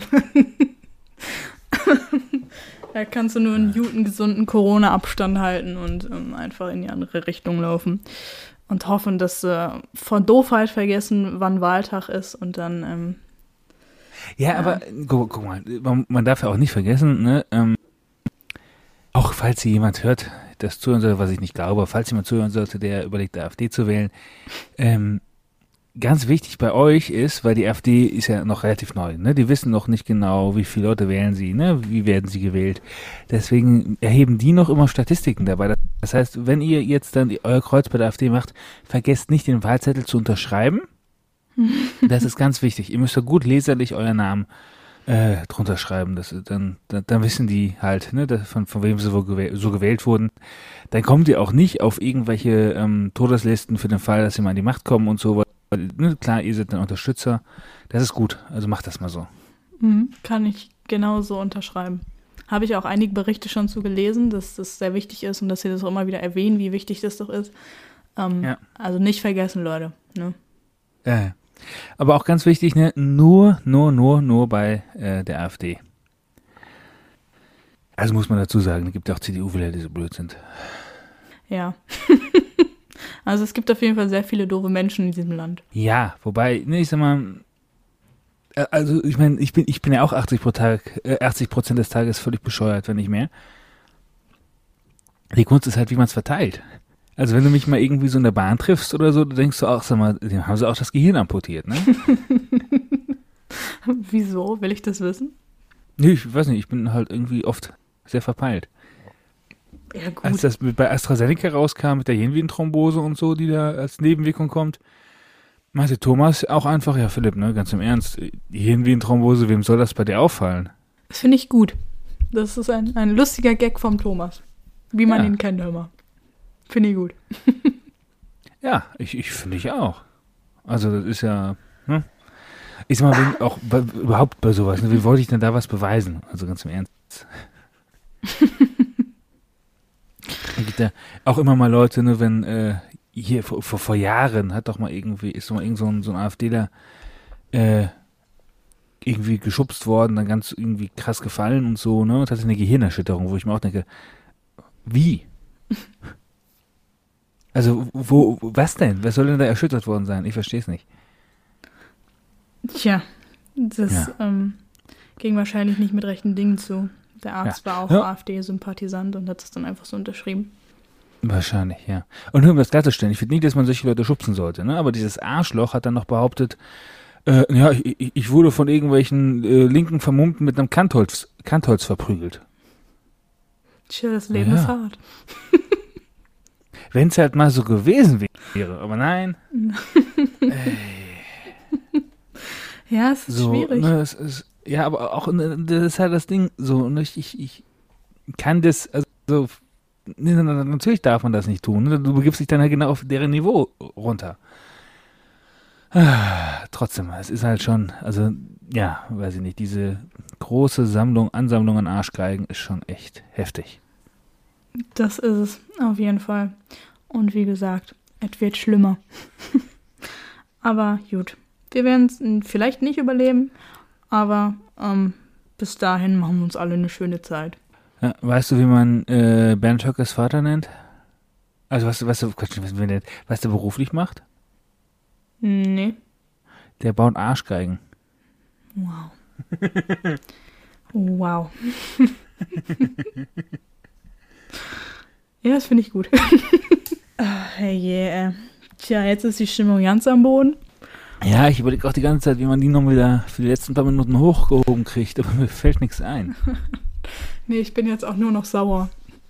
Da kannst du nur einen guten, gesunden Corona-Abstand halten und ähm, einfach in die andere Richtung laufen. Und hoffen, dass äh, von Doofheit vergessen, wann Wahltag ist und dann, ähm, Ja, aber guck, guck mal, man, man darf ja auch nicht vergessen, ne, ähm, auch falls hier jemand hört, das zuhören sollte, was ich nicht glaube, falls jemand zuhören sollte, der überlegt, der AfD zu wählen, ähm, ganz wichtig bei euch ist, weil die AfD ist ja noch relativ neu, ne? Die wissen noch nicht genau, wie viele Leute wählen sie, ne? Wie werden sie gewählt. Deswegen erheben die noch immer Statistiken dabei. Das heißt, wenn ihr jetzt dann die, euer Kreuz bei der AfD macht, vergesst nicht, den Wahlzettel zu unterschreiben. Das ist ganz wichtig. Ihr müsst da gut leserlich euren Namen äh, drunter schreiben. Das, dann, dann, dann wissen die halt, ne, dass- von, von wem sie wohl gewäh- so gewählt wurden. Dann kommt ihr auch nicht auf irgendwelche ähm, Todeslisten für den Fall, dass sie mal an die Macht kommen und so. Weil, ne, klar, ihr seid ein Unterstützer. Das ist gut. Also macht das mal so. mhm, kann ich genauso unterschreiben. Habe ich auch einige Berichte schon zu gelesen, dass das sehr wichtig ist und dass sie das auch immer wieder erwähnen, wie wichtig das doch ist. Ähm, Ja. Also nicht vergessen, Leute. Ne? Ja, ja. Aber auch ganz wichtig, ne, nur, nur, nur, nur bei äh, der AfD. Also muss man dazu sagen, es gibt ja auch C D U-Wähler, die so blöd sind. Ja. Also es gibt auf jeden Fall sehr viele doofe Menschen in diesem Land. Ja, wobei, ne, ich sag mal, äh, also ich meine, ich bin, ich bin ja auch achtzig pro Tag, äh, achtzig Prozent des Tages völlig bescheuert, wenn nicht mehr. Die Kunst ist halt, wie man es verteilt. Also wenn du mich mal irgendwie so in der Bahn triffst oder so, dann denkst du auch, sag mal, dem haben sie auch das Gehirn amputiert, ne? Wieso? Will ich das wissen? Nee, ich weiß nicht, ich bin halt irgendwie oft sehr verpeilt. Ja, gut. Als das mit- bei AstraZeneca rauskam mit der Hirnvenenthrombose und so, die da als Nebenwirkung kommt, meinte Thomas auch einfach, ja Philipp, ne, ganz im Ernst, die Hirnvenenthrombose, wem soll das bei dir auffallen? Das finde ich gut. Das ist ein, ein lustiger Gag vom Thomas. Wie man Ja. ihn kennt immer. Finde ich gut. Ja, ich, ich finde ich auch. Also das ist ja, ne? Ich sag mal, wenn, auch bei, überhaupt bei sowas, ne, wie wollte ich denn da was beweisen? Also ganz im Ernst. Es gibt ja auch immer mal Leute, ne, wenn äh, hier vor, vor, vor Jahren hat doch mal irgendwie, ist doch mal irgend so ein, so ein AfDler äh, irgendwie geschubst worden, dann ganz irgendwie krass gefallen und so, ne, und hatte eine Gehirnerschütterung, wo ich mir auch denke, wie? Also, wo, was denn? Was soll denn da erschüttert worden sein? Ich verstehe es nicht. Tja, das Ja. ähm, ging wahrscheinlich nicht mit rechten Dingen zu. Der Arzt war auch Ja. AfD-Sympathisant und hat es dann einfach so unterschrieben. Wahrscheinlich, ja. Und nur um das klarzustellen, ich finde nicht, dass man solche Leute schubsen sollte, ne? Aber dieses Arschloch hat dann noch behauptet, äh, ja, ich, ich ich wurde von irgendwelchen äh, linken Vermummten mit einem Kantholz, Kantholz verprügelt. Tja, das Leben Ja. ist hart. Wenn es halt mal so gewesen wäre, aber nein. Ja, es ist So, schwierig. ne, es ist, ja, aber auch, ne, das ist halt das Ding, so, ne, ich, ich, ich kann das, also, so, ne, ne, ne, natürlich darf man das nicht tun, ne, du begibst dich dann halt genau auf deren Niveau runter. Ah, Trotzdem, es ist halt schon, also, ja, weiß ich nicht, diese große Sammlung, Ansammlung an Arschgeigen ist schon echt heftig. Das ist es, auf jeden Fall. Und wie gesagt, es wird schlimmer. Aber gut, wir werden es vielleicht nicht überleben, aber ähm, bis dahin machen wir uns alle eine schöne Zeit. Ja, weißt du, wie man äh, Bernd Höckers Vater nennt? Also, weißt du, weißt du, Quatsch, was, wie nennt, was der beruflich macht? Nee. Der baut Arschgeigen. Wow. Wow. Ja, das finde ich gut. Ach, hey, yeah. Tja, jetzt ist die Stimmung ganz am Boden. Ja, ich überlege auch die ganze Zeit, wie man die noch wieder für die letzten paar Minuten hochgehoben kriegt, aber mir fällt nichts ein. Nee, ich bin jetzt auch nur noch sauer.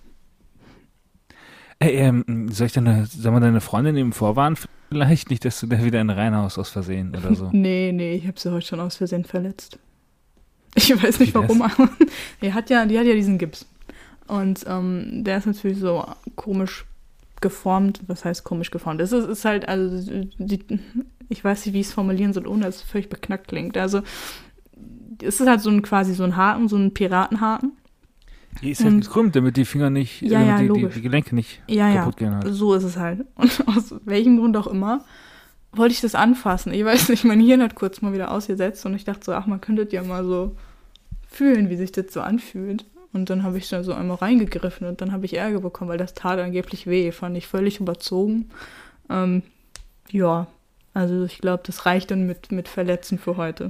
Ey, ähm, soll ich deine, soll man deine Freundin eben vorwarnen? Vielleicht nicht, dass du da wieder in reinhaust aus Versehen oder so. Nee, nee, ich habe sie heute schon aus Versehen verletzt. Ich weiß nicht warum, aber die hat ja, die hat ja diesen Gips. Und ähm, der ist natürlich so komisch geformt. Was heißt komisch geformt? Es ist, ist halt, also die, ich weiß nicht, wie ich es formulieren soll, ohne dass es völlig beknackt klingt. Also es ist halt so ein quasi so ein Haken, so ein Piratenhaken. Die ist halt gekrümmt, damit die Finger nicht, ja, damit ja, die, logisch. die, die Gelenke nicht ja, kaputt ja, gehen. Halt. So ist es halt. Und aus welchem Grund auch immer wollte ich das anfassen. Ich weiß nicht, mein Hirn hat kurz mal wieder ausgesetzt und ich dachte so, ach, man könnte ja mal so fühlen, wie sich das so anfühlt. Und dann habe ich da so einmal reingegriffen und dann habe ich Ärger bekommen, weil das tat angeblich weh. Fand ich völlig überzogen. Ähm, ja, also ich glaube, das reicht dann mit, mit Verletzen für heute.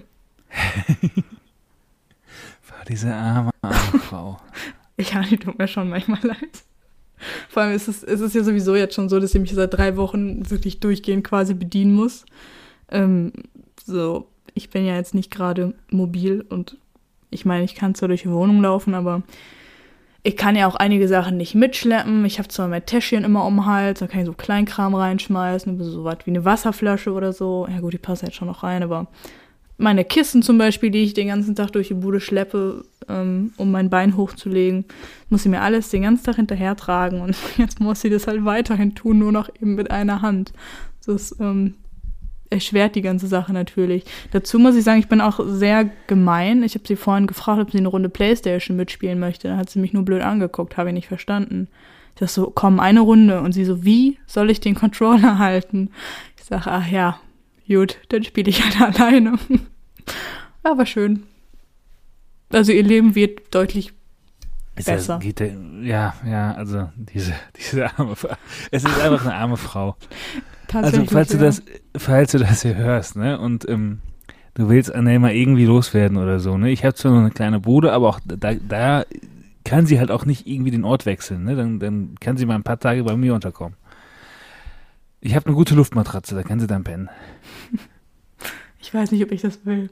War diese arme, arme Frau. Ja, die tut mir schon manchmal leid. Vor allem ist es, es ist ja sowieso jetzt schon so, dass ich mich seit drei Wochen wirklich durchgehend quasi bedienen muss. Ähm, so, ich bin ja jetzt nicht gerade mobil und ich meine, ich kann zwar durch die Wohnung laufen, aber ich kann ja auch einige Sachen nicht mitschleppen. Ich habe zwar mein Täschchen immer um den Hals, da kann ich so Kleinkram reinschmeißen, so was wie eine Wasserflasche oder so. Ja gut, die passt jetzt schon noch rein, aber meine Kissen zum Beispiel, die ich den ganzen Tag durch die Bude schleppe, ähm, um mein Bein hochzulegen, muss sie mir alles den ganzen Tag hinterher tragen und jetzt muss sie das halt weiterhin tun, nur noch eben mit einer Hand. Das ähm, erschwert die ganze Sache natürlich. Dazu muss ich sagen, ich bin auch sehr gemein. Ich habe sie vorhin gefragt, ob sie eine Runde Playstation mitspielen möchte. Da hat sie mich nur blöd angeguckt, habe ich nicht verstanden. Ich sag so, komm, eine Runde. Und sie so, wie soll ich den Controller halten? Ich sage, ach ja, gut, dann spiele ich halt alleine. Aber schön. Also ihr Leben wird deutlich ist besser. Das, geht der, ja, ja, also diese, diese arme Frau. Es ist einfach eine arme Frau. Also falls du ja. das, falls du das hier hörst, ne, und ähm, du willst Annelle mal irgendwie loswerden oder so, ne, ich habe zwar nur eine kleine Bude, aber auch da, da kann sie halt auch nicht irgendwie den Ort wechseln, ne, dann, dann kann sie mal ein paar Tage bei mir unterkommen. Ich habe eine gute Luftmatratze, da kann sie dann pennen. Ich weiß nicht, ob ich das will.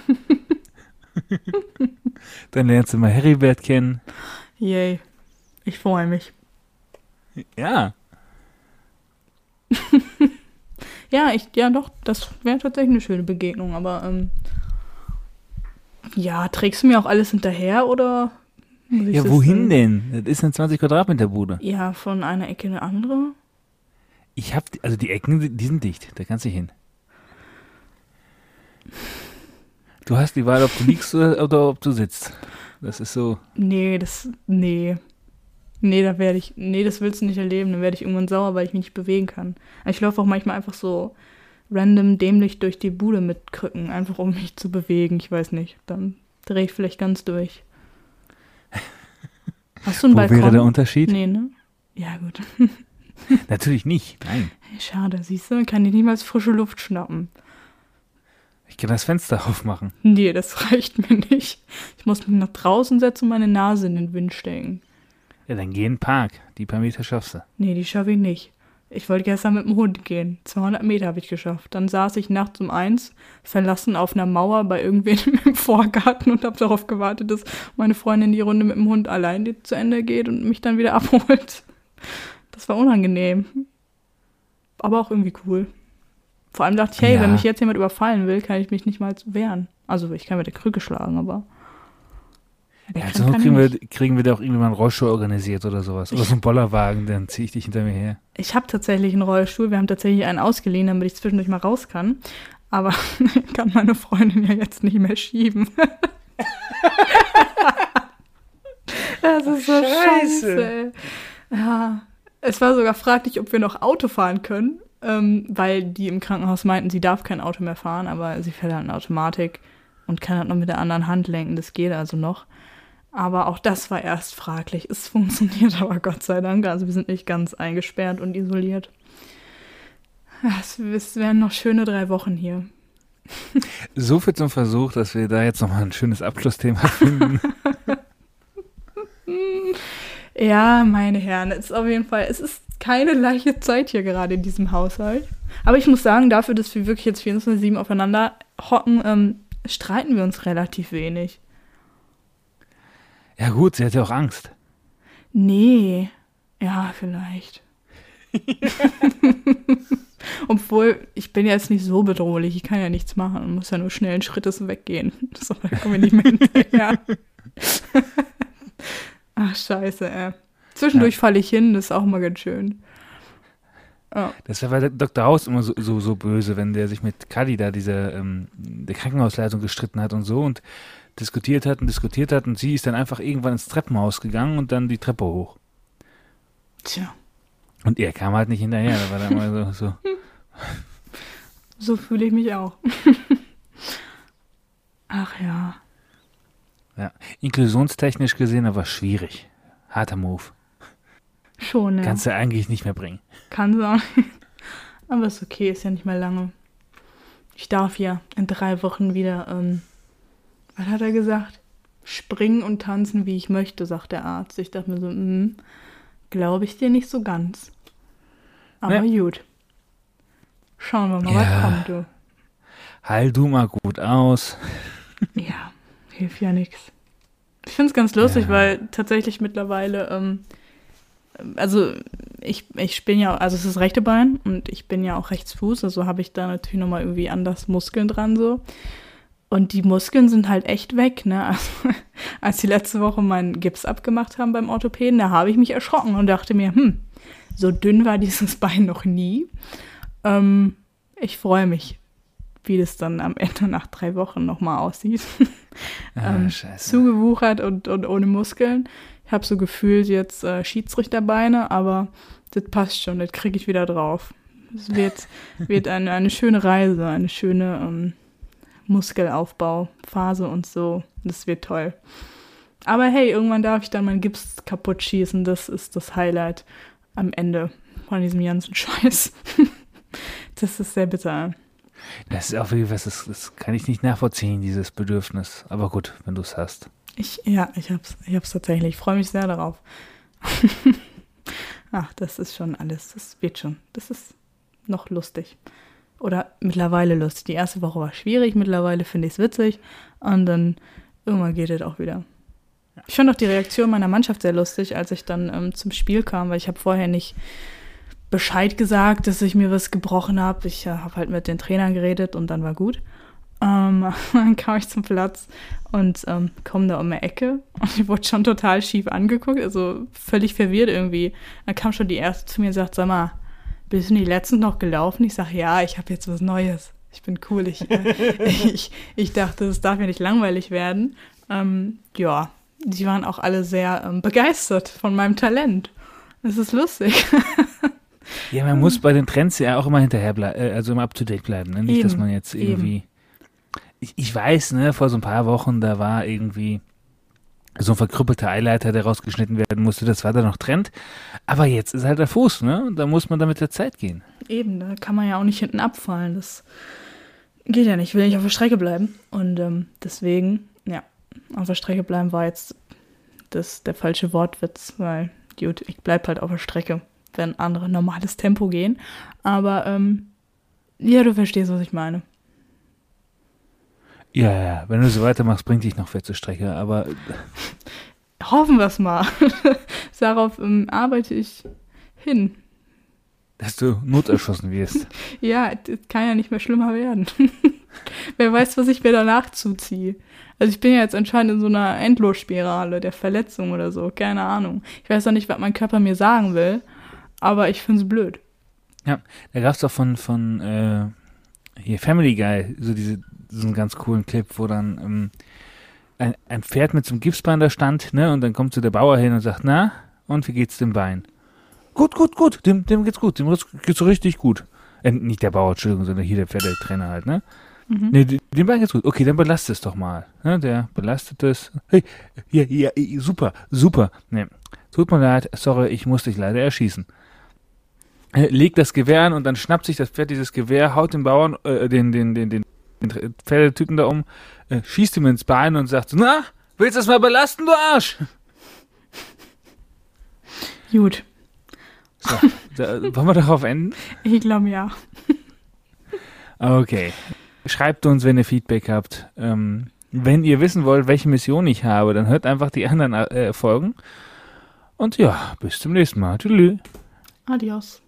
Dann lernst du mal Heribert kennen. Yay, ich freue mich. Ja. Ja, ich, ja doch, das wäre tatsächlich eine schöne Begegnung, aber ähm, ja, trägst du mir auch alles hinterher oder? Muss ich Ja, das wohin denn? denn? Das ist eine zwanzig Quadratmeter Bude. Ja, von einer Ecke in eine andere. Ich hab, also die Ecken, die sind dicht, da kannst du hin. Du hast die Wahl, ob du liegst oder, oder ob du sitzt. Das ist so. Nee, das, nee. Nee, da werde ich, nee, das willst du nicht erleben. Dann werde ich irgendwann sauer, weil ich mich nicht bewegen kann. Ich laufe auch manchmal einfach so random dämlich durch die Bude mit Krücken, einfach um mich zu bewegen. Ich weiß nicht. Dann drehe ich vielleicht ganz durch. Hast du einen Wo Balkon? wäre der Unterschied? Nee, ne? Ja, gut. Natürlich nicht, nein. Schade, siehst du, kann ich niemals frische Luft schnappen. Ich kann das Fenster aufmachen. Nee, das reicht mir nicht. Ich muss mich nach draußen setzen und meine Nase in den Wind stecken. Ja, dann geh in den Park. Die paar Meter schaffst du. Nee, die schaffe ich nicht. Ich wollte gestern mit dem Hund gehen. zweihundert Meter habe ich geschafft. Dann saß ich nachts um eins, verlassen auf einer Mauer bei irgendwem im Vorgarten und habe darauf gewartet, dass meine Freundin die Runde mit dem Hund allein zu Ende geht und mich dann wieder abholt. Das war unangenehm. Aber auch irgendwie cool. Vor allem dachte ich, hey, Ja. wenn mich jetzt jemand überfallen will, kann ich mich nicht mal wehren. Also ich kann mit der Krücke schlagen, aber... Ja, wegrennen so kann ich kriegen wir, nicht. kriegen wir da auch irgendwie mal einen Rollstuhl organisiert oder sowas. Oder so einen Bollerwagen, dann ziehe ich dich hinter mir her. Ich habe tatsächlich einen Rollstuhl. Wir haben tatsächlich einen ausgeliehen, damit ich zwischendurch mal raus kann. Aber kann meine Freundin ja jetzt nicht mehr schieben. Das ist so Scheiße. scheiße. Ey. Ja, es war sogar fraglich, ob wir noch Auto fahren können, ähm, weil die im Krankenhaus meinten, sie darf kein Auto mehr fahren, aber sie fährt halt in Automatik und kann halt noch mit der anderen Hand lenken. Das geht also noch. Aber auch das war erst fraglich. Es funktioniert aber Gott sei Dank. Also wir sind nicht ganz eingesperrt und isoliert. Ja, es, es wären noch schöne drei Wochen hier. So viel zum Versuch, dass wir da jetzt nochmal ein schönes Abschlussthema finden. Ja, meine Herren, es ist auf jeden Fall, es ist keine leichte Zeit hier gerade in diesem Haushalt. Aber ich muss sagen, dafür, dass wir wirklich jetzt vierundzwanzig sieben aufeinander hocken, ähm, streiten wir uns relativ wenig. Ja gut, sie hat ja auch Angst. Nee, ja, vielleicht. Obwohl, ich bin ja jetzt nicht so bedrohlich, ich kann ja nichts machen und muss ja nur schnellen Schrittes weggehen. So, da kommen wir nicht mehr hinterher. Ach, scheiße, ey. Zwischendurch ja. falle ich hin, das ist auch mal ganz schön. Oh. Das war bei Doktor House immer so, so, so böse, wenn der sich mit Kadi da, dieser ähm, der Krankenhausleitung gestritten hat und so und diskutiert hat und diskutiert hat und sie ist dann einfach irgendwann ins Treppenhaus gegangen und dann die Treppe hoch. Tja. Und er kam halt nicht hinterher, da war dann immer so. So, so fühle ich mich auch. Ach ja. Ja, inklusionstechnisch gesehen aber schwierig. Harter Move. Schon, ja. Kannst du eigentlich nicht mehr bringen. Kann sein. Aber ist okay, ist ja nicht mehr lange. Ich darf ja in drei Wochen wieder, ähm, was hat er gesagt? Springen und tanzen, wie ich möchte, sagt der Arzt. Ich dachte mir so, hm, glaube ich dir nicht so ganz. Aber ja. Gut. Schauen wir mal, ja. Was kommt, du. Heil du mal gut aus. Ja, hilft ja nichts. Ich finde es ganz lustig, ja. Weil tatsächlich mittlerweile, ähm, also ich, ich spinne ja, also es ist das rechte Bein und ich bin ja auch Rechtsfuß, also habe ich da natürlich nochmal irgendwie anders Muskeln dran so. Und die Muskeln sind halt echt weg, ne? Also als die letzte Woche meinen Gips abgemacht haben beim Orthopäden, da habe ich mich erschrocken und dachte mir, hm, so dünn war dieses Bein noch nie. Ähm, ich freue mich, wie das dann am Ende nach drei Wochen nochmal aussieht. Ah, ähm, scheiße. Zugewuchert und, und ohne Muskeln. Ich habe so gefühlt jetzt äh, Schiedsrichterbeine, aber das passt schon, das kriege ich wieder drauf. Es wird, wird eine, eine schöne Reise, eine schöne ähm, Muskelaufbauphase und so. Das wird toll. Aber hey, irgendwann darf ich dann meinen Gips kaputt schießen. Das ist das Highlight am Ende von diesem ganzen Scheiß. Das ist sehr bitter. Das ist auch wirklich was, das, das kann ich nicht nachvollziehen, dieses Bedürfnis. Aber gut, wenn du es hast. Ich, ja, ich hab's, ich hab's tatsächlich. Ich freue mich sehr darauf. Ach, das ist schon alles. Das wird schon. Das ist noch lustig. Oder mittlerweile lustig. Die erste Woche war schwierig, mittlerweile finde ich es witzig. Und dann irgendwann geht es auch wieder. Ich fand auch die Reaktion meiner Mannschaft sehr lustig, als ich dann ähm, zum Spiel kam, weil ich habe vorher nicht Bescheid gesagt, dass ich mir was gebrochen habe. Ich äh, habe halt mit den Trainern geredet und dann war gut. Ähm, dann kam ich zum Platz und ähm, komme da um die Ecke und ich wurde schon total schief angeguckt, also völlig verwirrt irgendwie. Dann kam schon die Erste zu mir und sagt, sag mal, bist du die letztens noch gelaufen? Ich sage, ja, ich habe jetzt was Neues. Ich bin cool. Ich, äh, ich, ich dachte, es darf mir nicht langweilig werden. Ähm, ja, die waren auch alle sehr ähm, begeistert von meinem Talent. Das ist lustig. Ja, man muss bei den Trends ja auch immer hinterher bleiben, also immer up-to-date bleiben. Ne? Nicht, Eben, dass man jetzt irgendwie... Ich, ich weiß, ne, vor so ein paar Wochen, da war irgendwie so ein verkrüppelter Eileiter, der rausgeschnitten werden musste. Das war dann noch Trend. Aber jetzt ist halt der Fuß, ne? Da muss man dann mit der Zeit gehen. Eben, da kann man ja auch nicht hinten abfallen. Das geht ja nicht. Ich will nicht auf der Strecke bleiben. Und ähm, deswegen, ja, auf der Strecke bleiben war jetzt das, der falsche Wortwitz, weil, gut, ich bleib halt auf der Strecke, wenn andere normales Tempo gehen. Aber, ähm, ja, du verstehst, was ich meine. Ja, ja, wenn du so weitermachst, bringt dich noch wer zur Strecke, aber... Hoffen wir es mal. Darauf ähm, arbeite ich hin. Dass du noterschossen wirst. Ja, das kann ja nicht mehr schlimmer werden. Wer weiß, was ich mir danach zuziehe. Also ich bin ja jetzt anscheinend in so einer Endlosspirale der Verletzung oder so, keine Ahnung. Ich weiß auch nicht, was mein Körper mir sagen will, aber ich finde es blöd. Ja, da gab es doch von, von äh, hier Family Guy, so diese so einen ganz coolen Clip, wo dann ähm, ein, ein Pferd mit so einem Gipsbein da stand, ne, und dann kommt so der Bauer hin und sagt, na, und wie geht's dem Bein? Gut, gut, gut, dem, dem geht's gut, dem geht's richtig gut. Äh, nicht der Bauer, Entschuldigung, sondern hier der Pferdetrainer halt, ne? Mhm. Ne, dem Bein geht's gut. Okay, dann belastet es doch mal. Ne, der belastet es. Hey, ja, ja, super, super. Ne, tut mir leid, sorry, ich muss dich leider erschießen. Legt das Gewehr an und dann schnappt sich das Pferd dieses Gewehr, haut den Bauern, äh, den, den, den, den fällt der Typen da um, äh, schießt ihm ins Bein und sagt, na, willst du das mal belasten, du Arsch? Gut. So, da, wollen wir darauf enden? Ich glaube, ja. Okay. Schreibt uns, wenn ihr Feedback habt. Ähm, wenn ihr wissen wollt, welche Mission ich habe, dann hört einfach die anderen äh, Folgen. Und ja, bis zum nächsten Mal. Tschüss. Adios.